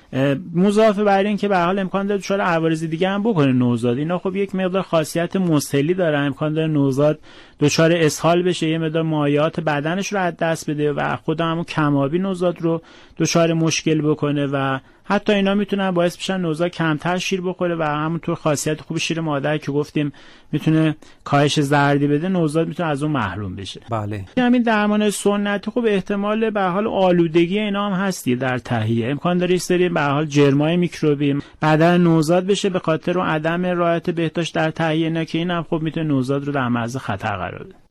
مضاف بر این که به حال امکان داره دچار عوارض دیگه هم بکنه نوزاد. اینا خب یک مقدار خاصیت مسهلی داره، امکان داره نوزاد دچار اسهال بشه، یه مقدار مایعات بدنش رو از دست بده و خود همون کم‌آبی نوزاد رو دچار مشکل بکنه و حتی اینا میتونن باعث بشن نوزاد کمتر شیر بخوره و همونطور خاصیت خوب شیر مادر که گفتیم میتونه کاهش زردی بده، نوزاد میتونه از اون محروم بشه. بله. همین درمان سنتی خب احتمال به حال آلودگی اینا هم هستی در تهیه، امکان داره یه سری به حال جرمای میکروبی بدن نوزاد بشه به خاطر اون عدم رعایت بهداشت در تهیه، نه که اینم خب میتونه نوزاد رو در معرض خطر قرار بده.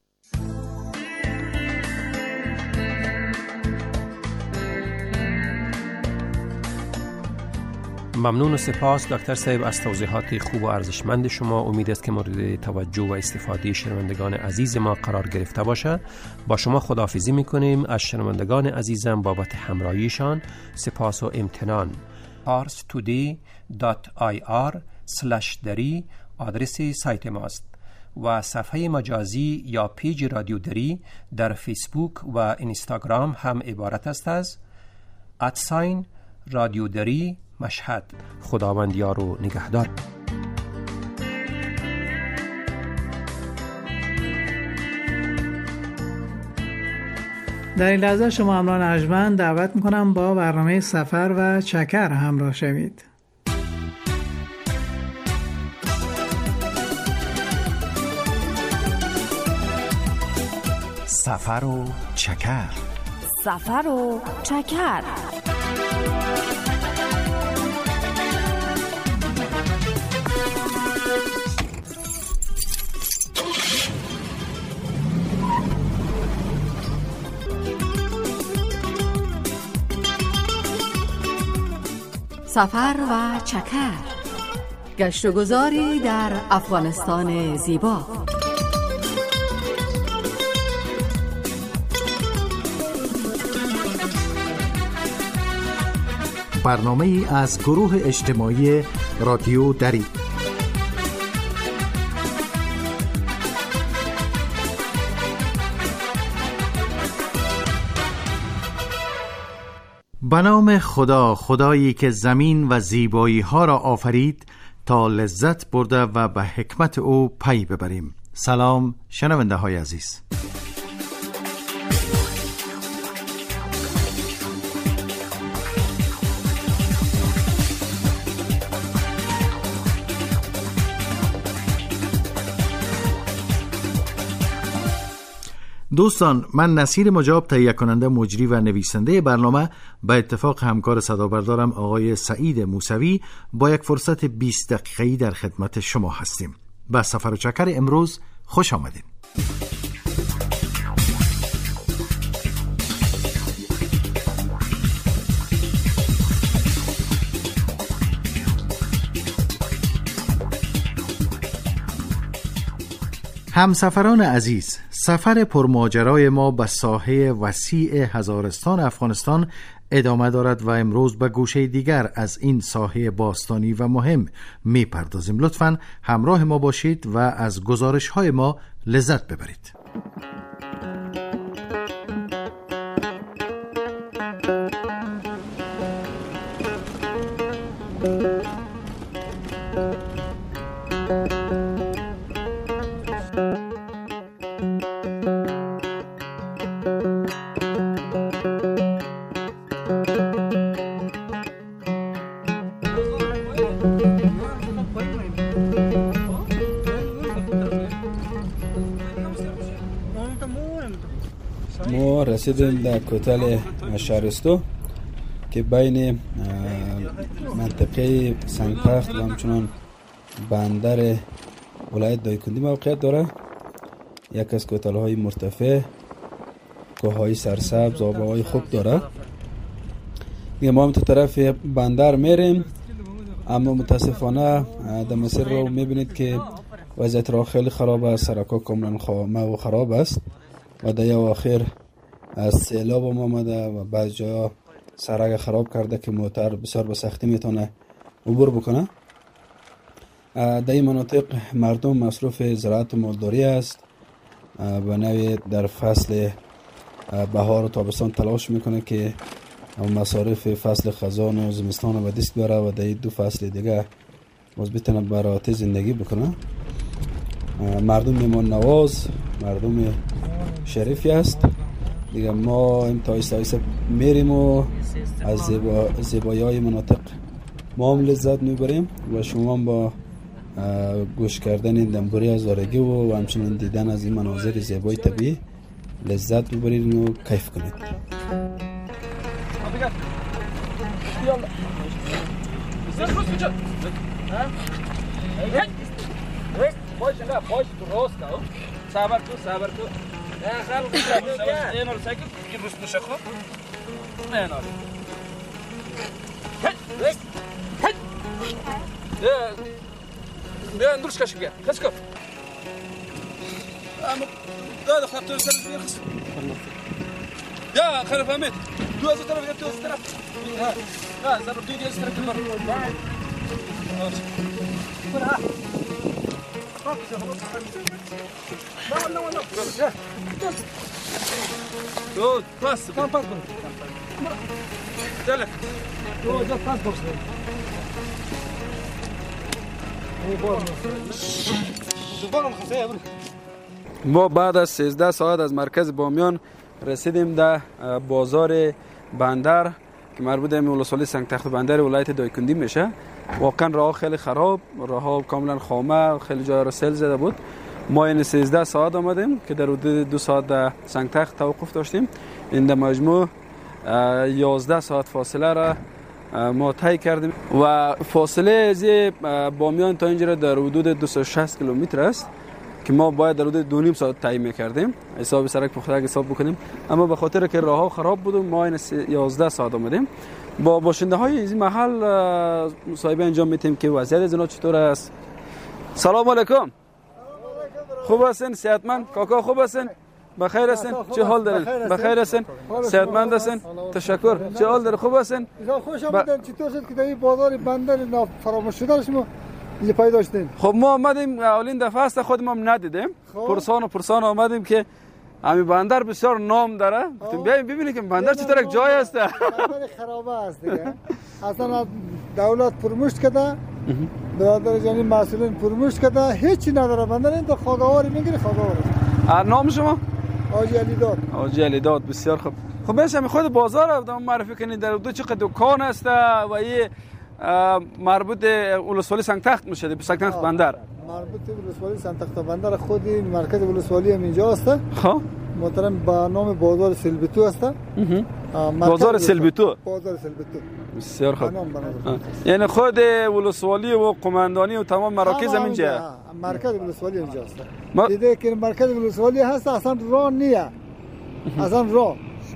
ممنون و سپاس دکتر صاحب از توضیحات خوب و ارزشمند شما. امید است که مورد توجه و استفاده شنوندگان عزیز ما قرار گرفته باشه. با شما خداحافظی میکنیم. از شنوندگان عزیزم بابت همراهیشان سپاس و امتنان. پارس تودی دات آی آر اسلش دری آدرس سایت ماست و صفحه مجازی یا پیج رادیو دری در فیسبوک و اینستاگرام هم عبارت است از ادساین رادیو دری مشهد. خداوند یار و نگهدار. در این لحظه شما همراهان ارجمند دعوت میکنم با برنامه سفر و چکر همراه شوید. سفر و چکر. سفر و چکر. سفر و چکر. گشت و گذاری در افغانستان زیبا. برنامه ای از گروه اجتماعی رادیو دری. به نام خدا، خدایی که زمین و زیبایی ها را آفرید تا لذت برده و به حکمت او پی ببریم. سلام شنونده های عزیز. دوستان، من نصیر مجاب تهیه کننده، مجری و نویسنده برنامه به اتفاق همکار صدابردارم آقای سعید موسوی با یک فرصت بیست دقیقه‌ای در خدمت شما هستیم. به سفر و چکر امروز خوش آمدید. همسفران عزیز، سفر پرماجرای ما به ساحه وسیع هزارستان افغانستان ادامه دارد و امروز به گوشه دیگر از این ساحه باستانی و مهم می پردازیم. لطفاً همراه ما باشید و از گزارش های ما لذت ببرید. ما رسیدیم در کوتل شهرستو که بین منطقه سنگپخت و همچنان بندر ولایت دایکندی موقعیت داره. یک از کوتل های مرتفع، کوه های سرسبز، آب های خوب داره. ما هم تو طرف بندر میریم، اما متاسفانه در مسیر رو میبینید که وضعیت راه خیلی خراب است، سرکا کاملا خامه و خراب است و در اواخر از سیلاب هم آمده و بعض جا سرک خراب کرده که موتر بسیار به سختی میتونه عبور بکنه. در این مناطق مردم مصروف زراعت و مالداری است، به نوعی در فصل بهار و تابستان تلاش میکنه که مصارف فصل خزان و زمستان و دست بره و در دو فصل دیگه باز بتونه براتی زندگی بکنه. مردم میمان نواز، مردم شریفی است دیگه. ما این تا ایستا ایستا میریم و از زیبا زیبایی های مناطق ما هم لذت میبریم و شما هم با گوش کردن این دنبوری از زارگی و همچنین دیدن از این مناظر زیبای طبیعی لذت ببرید و کیف کنید. باش نه باش درست کن. صبر کن صبر کن. نه خلق اینا رو ساکت که روش نشه خب. نه نه. هی هی. نه نه اندرش کش بیا. کش کن. اما داد خط تو سر بیا خس. یا خلف امید. دو از طرف دو از طرف. ها. ها ضرب دو از طرف بر. برا. No, no, no. Good. Pass. Come pass. Dale. Go, just pass box. ما بعد از سیزده ساعت از مرکز بامیان رسیدیم در بازار بندر که مربوط به ولسوالی سنگ تخت بندر ولایت دایکنی میشه. واقعا راه خیلی خراب، راه کاملا خامه، خیلی جای را سیل زده بود. ما این سیزده ساعت آمدیم که در حدود دو ساعت در سنگ تخت توقف داشتیم. این در مجموع یازده ساعت فاصله را ما طی کردیم و فاصله از بامیان تا اینجا در حدود دویست و شصت کیلومتر است که ما باید در حدود دو نیم ساعت طی می‌کردیم. حساب سرک پخته حساب بکنیم، اما به خاطر که راه‌ها خراب بود ما این یازده ساعت آمدیم. با باشنده‌های این محل مصاحبه انجام میدیم که وضعیت از اینا چطور است. سلام علیکم. خوب هستین؟ صحتمند؟ کاکا خوب هستین؟ بخیر هستین؟ چه حال دارین؟ بخیر هستین؟ صحتمند هستین؟ تشکر. چه حال دارین؟ خوب هستین؟ خوش آمدید. چطور شد که در این بازار بندر فراموش شده شما اینجا پیدا داشتین؟ خب ما آمدیم اولین دفعه است خودمون هم ندیدیم. پرسان و پرسان آمدیم که همین بندر بسیار نام داره. گفتیم بیایم ببینیم که بندر چطور یک جای است. بندر خرابه است دیگه. اصلا دولت پرموشت کرده. برادر جانی مسئولین پرموشت کرده. هیچی نداره بندر. این تو خودآوری میگیره خودآوری. نام شما؟ حاجی علی داد. حاجی علی داد بسیار خوب. خب میشم خود بازار رو معرفی کنید در دو چقدر دکان است و این مربوط به ولسوالی سنگ تخت میشه، به سنگ تخت بندر. مربوط به ولسوالی سنگ تخت بندر خود این مرکز ولسوالی هم اینجا است. خب محترم با نام بازار سلبیتو است. بازار سلبیتو. بازار سلبیتو. بسیار خوب. یعنی خود ولسوالی و قماندانی و تمام مراکز هم اینجا. مرکز ولسوالی اینجا است. دیده که مرکز ولسوالی هست اصلا راه نیه. اصلا راه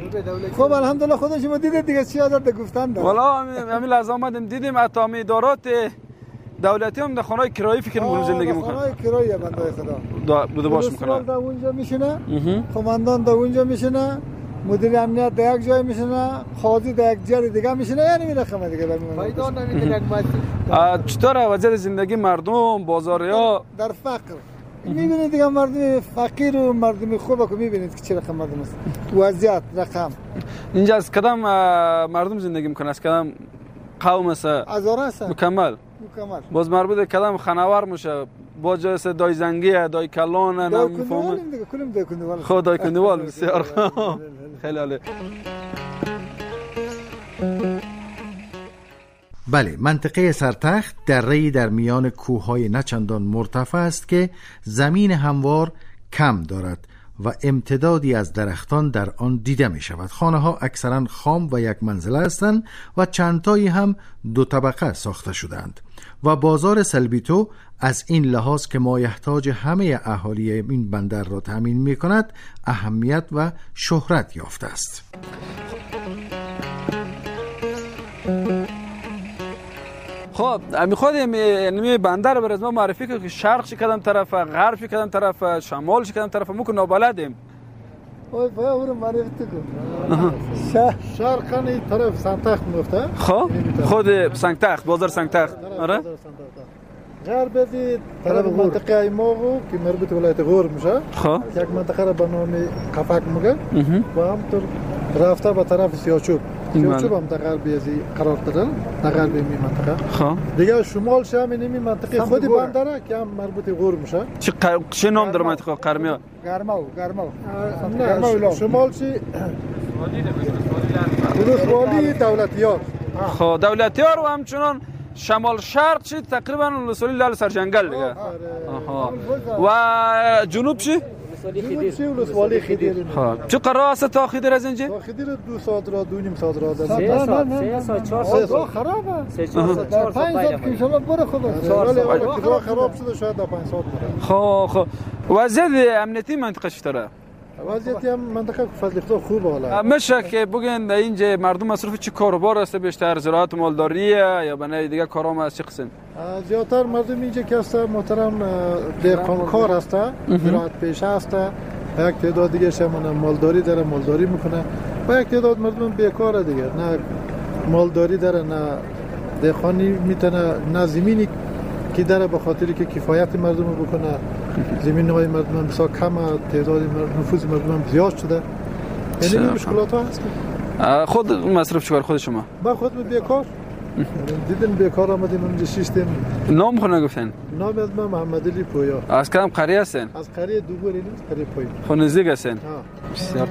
خب الحمدلله خدا شما دیدید دیگه چی عادت گفتن داره. والا همین لحظه آمدیم دیدیم اتامی ادارات دولتی هم در خانه‌های کرایی فکر می‌کنن زندگی می‌کنن. خانه‌های کرایی بنده خدا. بوده باش می‌کنن. در اونجا میشینه. قماندان در اونجا میشینه. مدیر امنیت در یک جای میشینه. قاضی در یک جای دیگه میشینه. یعنی این رقم دیگه برمی‌مونه. فایده نمیده یک مسجد. چطور وضعیت زندگی مردم بازاریا در فقر میبینید دیگه مردم فقیر و مردم خوبه که میبینید که چه رقم مردم است. وضعیت رقم اینجا از کدام مردم زندگی میکنه؟ از کدام قوم است؟ هزاره است. مکمل مکمل. باز مربوط به کدام خانوار میشه؟ با جای است دای زنگی، دای کلان، نمیفهمم دیگه کلم دای کندوال. خود دای کندوال بسیار خیلی عالی. بله، منطقه سرتخت دره‌ای در میان کوههای نچندان مرتفع است که زمین هموار کم دارد و امتدادی از درختان در آن دیده می شود. خانه ها اکثرا خام و یک منزله هستند و چندتایی هم دو طبقه ساخته شدند و بازار سلبیتو از این لحاظ که مایحتاج همه اهالی این بندر را تامین می کند اهمیت و شهرت یافته است. خب میخواد یعنی بندر بر از ما معرفی کنه که شرق چه کدام طرف، غرب چه کدام طرف، شمال چه کدام طرف، ما که نابلدیم. اوه بیا اون معرفی کن. شرق این طرف سنگ تخت میفته. خب خود سنگ تخت، بازار سنگ تخت. آره. غرب دی طرف منطقه ایماغو که مربوط به ولایت غور میشه. خب یک منطقه را به نام قفق میگه و همطور رفته به طرف سیاچوب. چوب هم در غربی ازی قرار دارن، در غربی می منطقه. خب دیگه شمال شام این می منطقه خودی بندره که هم مربوط غور میشه. چه ق... چه نام داره منطقه قرمیا؟ گرماو گرماو. نه شمال چی؟ ولسوالی دولتیار. خب دولتیار و همچنان شمال شرق چی تقریبا ولسوالی لال سرجنگل دیگه. آها. و جنوب چی؟ جنوب چی ولسوالی خیدر. خب چه قرار است تا خیدر از اینجا؟ تا خیدر دو ساعت را دو نیم ساعت را داره. سه ساعت سه ساعت چهار ساعت خرابه. سه چهار ساعت چهار ساعت پنج ساعت که انشالله بره خدا. ولی راه خراب شده شاید تا پنج ساعت بره. خب خب وضعیت امنیتی منطقه چطوره؟ وضعیت هم منطقه فضل خدا خوبه حالا. میشه که بگین در اینجا مردم مصرف چی کاروبار است بیشتر زراعت و مالداریه یا بنای دیگه کارام از چه قسم؟ زیادتر مردم اینجا که است محترم دهقانکار است، زراعت پیشه است. و یک تعداد دیگه شمن مالداری داره مالداری میکنه و یک تعداد مردم بیکاره دیگه نه مالداری داره نه دهقانی میتونه نه زمینی که داره به خاطری که کفایت مردم بکنه زمین های مردم بسیار کم تعداد نفوذ مردم زیاد شده یعنی این مشکلات ها هست. خود مصرف چیکار خود شما؟ من خودم بیکار دیدن بیکار آمدیم اونجا شیشتیم. نام خود نگفتن؟ نام از من محمد علی پویا. از کدام قریه هستین؟ از قریه دوبوری نیست قریه پویا. خود نزدیک هستین؟ ها. بسیار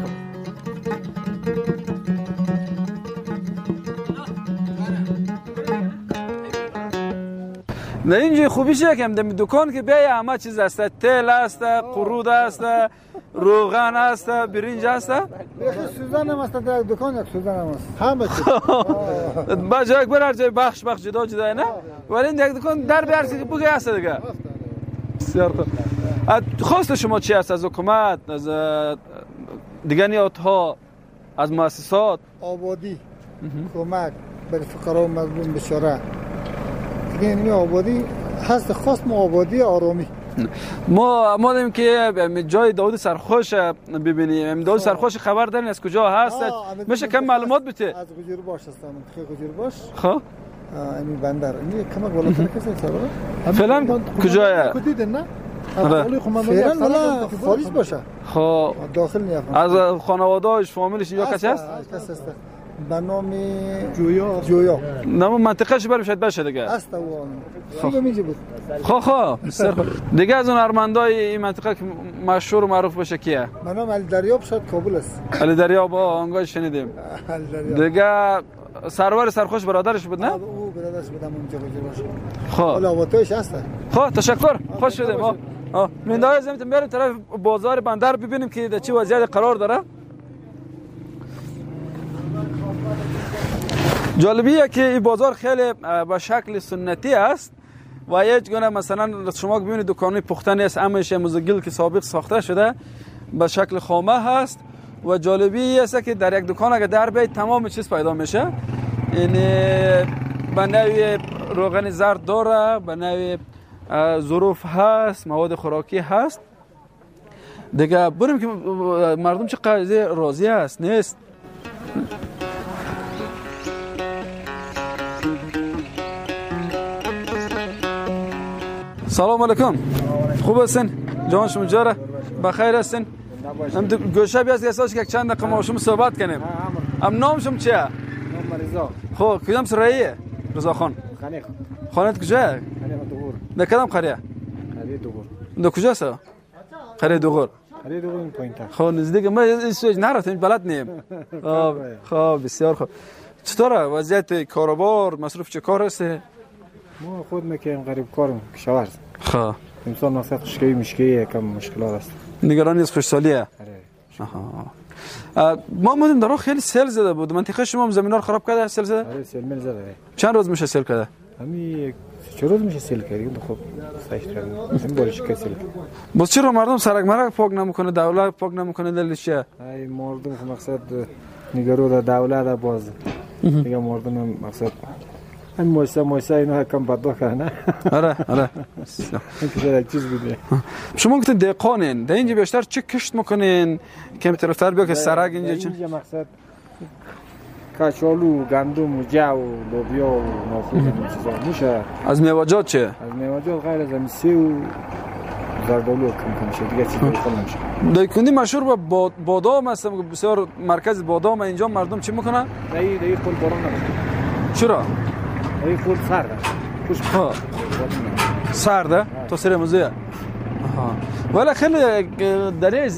نه اینجا خوبیشه که همدم دکان که بیای همه چیز هست، تل هست، قرود هست، روغن هست، برنج هست. سوزن هم هست در دکان یک سوزن هم هست. همه چیز. با جای بر هر جای بخش بخش جدا جدا نه. ولی این یک دکان در بیار که بگی هست دیگه. بسیار خوب. خواست شما چی هست از حکومت، از دیگه نیات‌ها، از مؤسسات؟ آبادی، کمک به فقرا و مظلوم بیچاره. یعنی آبادی هست خاص ما آبادی آرامی. ما آمدیم که جای داود سرخوش ببینیم. داود سرخوش خبر دارین از کجا هست؟ میشه کم معلومات بده؟ از گجور باش هستم. منطقه گجور باش. خب این بندر این کم بالاتر کسی سوار. فعلا کجاست؟ کدیدن نه؟ فعلا ولی خارج باشه. خب داخل نیافت. از خانواده‌اش فامیلش یا کسی هست؟ کسی هست. به نام جویا جویا نام منطقه‌اش برای شاید باشه دیگه است و دیگه میگه بود خب خب بسیار خوب دیگه از اون ارمندای این منطقه که مشهور و معروف باشه کیه؟ به نام علی دریاب شاید کابل است. علی دریاب آنگاه شنیدیم دیگه سرور سرخوش برادرش بود نه؟ او برادرش بود اونجا باشه خب حالا واتوش هست. خب تشکر خوش شدیم ها ها میندای زمین بریم طرف بازار بندر ببینیم که در چه وضعیت قرار داره. جالبیه که این بازار خیلی به شکل سنتی است و هیچ گونه مثلا شما ببینید دکانی پخته نیست همش مزگل که سابق ساخته شده به شکل خامه هست و جالبی است که در یک دکان اگه در بیت تمام چیز پیدا میشه. این به نوع روغن زرد داره، به نوع ظروف هست، مواد خوراکی هست دیگه. بریم که مردم چه قضیه راضی است نیست. سلام علیکم. خوب هستین؟ جان شما جاره؟ بخیر هستین؟ هم گوشه بیاز احساس که چند دقیقه ما شما صحبت کنیم. ام نام شما چیه؟ نام رضا. خب کدام سراییه؟ رضا خان. خانه. خانه کجاست؟ خانه دوغور. نه کدام قریه؟ قریه دوغور. دو کجاست؟ قریه دوغور. قریه دوغور این پایین‌تر. خب نزدیک ما این سوج نرفتیم بلد نیم. خب خب بسیار خوب. چطوره وضعیت کاروبار مصروف چه کار است؟ ما خود میکنیم غریب کارم کشاورز. خب امسال مقصد خشکی مشکی کم مشکلات است. نگرانی از خوشحالیه؟ آره. آها. ما مودم درو خیلی سیل زده بود. منطقه شما هم زمینا رو خراب کرده سیل زده؟ آره سیل میل زده. چند روز میشه سیل کرده؟ همین چه روز میشه سیل کرده؟ خب سایش کرده. این بارش که سیل. باز چرا مردم سرک مرک پاک نمیکنه، دولت پاک نمیکنه دلیلش چیه؟ ای مردم که مقصد نگرو دولت باز. دیگه مردم مقصد این موسا موسا اینو کم بدو کنه. آره آره. این چیز بوده. شما گفتین دهقانین، در اینجا بیشتر چه کشت میکنین؟ کم طرفتر بیا که سرک اینجا چه؟ اینجا مقصد کچالو، گندم، جو، لوبیا و نافذ این چیزا میشه. از میوه‌جات چه؟ از میوه‌جات غیر از سیب و زردالو کم کم شد دیگه چیزی خود نمیشه. دایکندی مشهور به بادام است، بسیار مرکز بادام. اینجا مردم چی میکنن؟ دایی دایی پول باران نمیشه. چرا؟ دایی پول سرده. خوش ها. سرده؟ تو سر موزه. آها. ولی خیلی در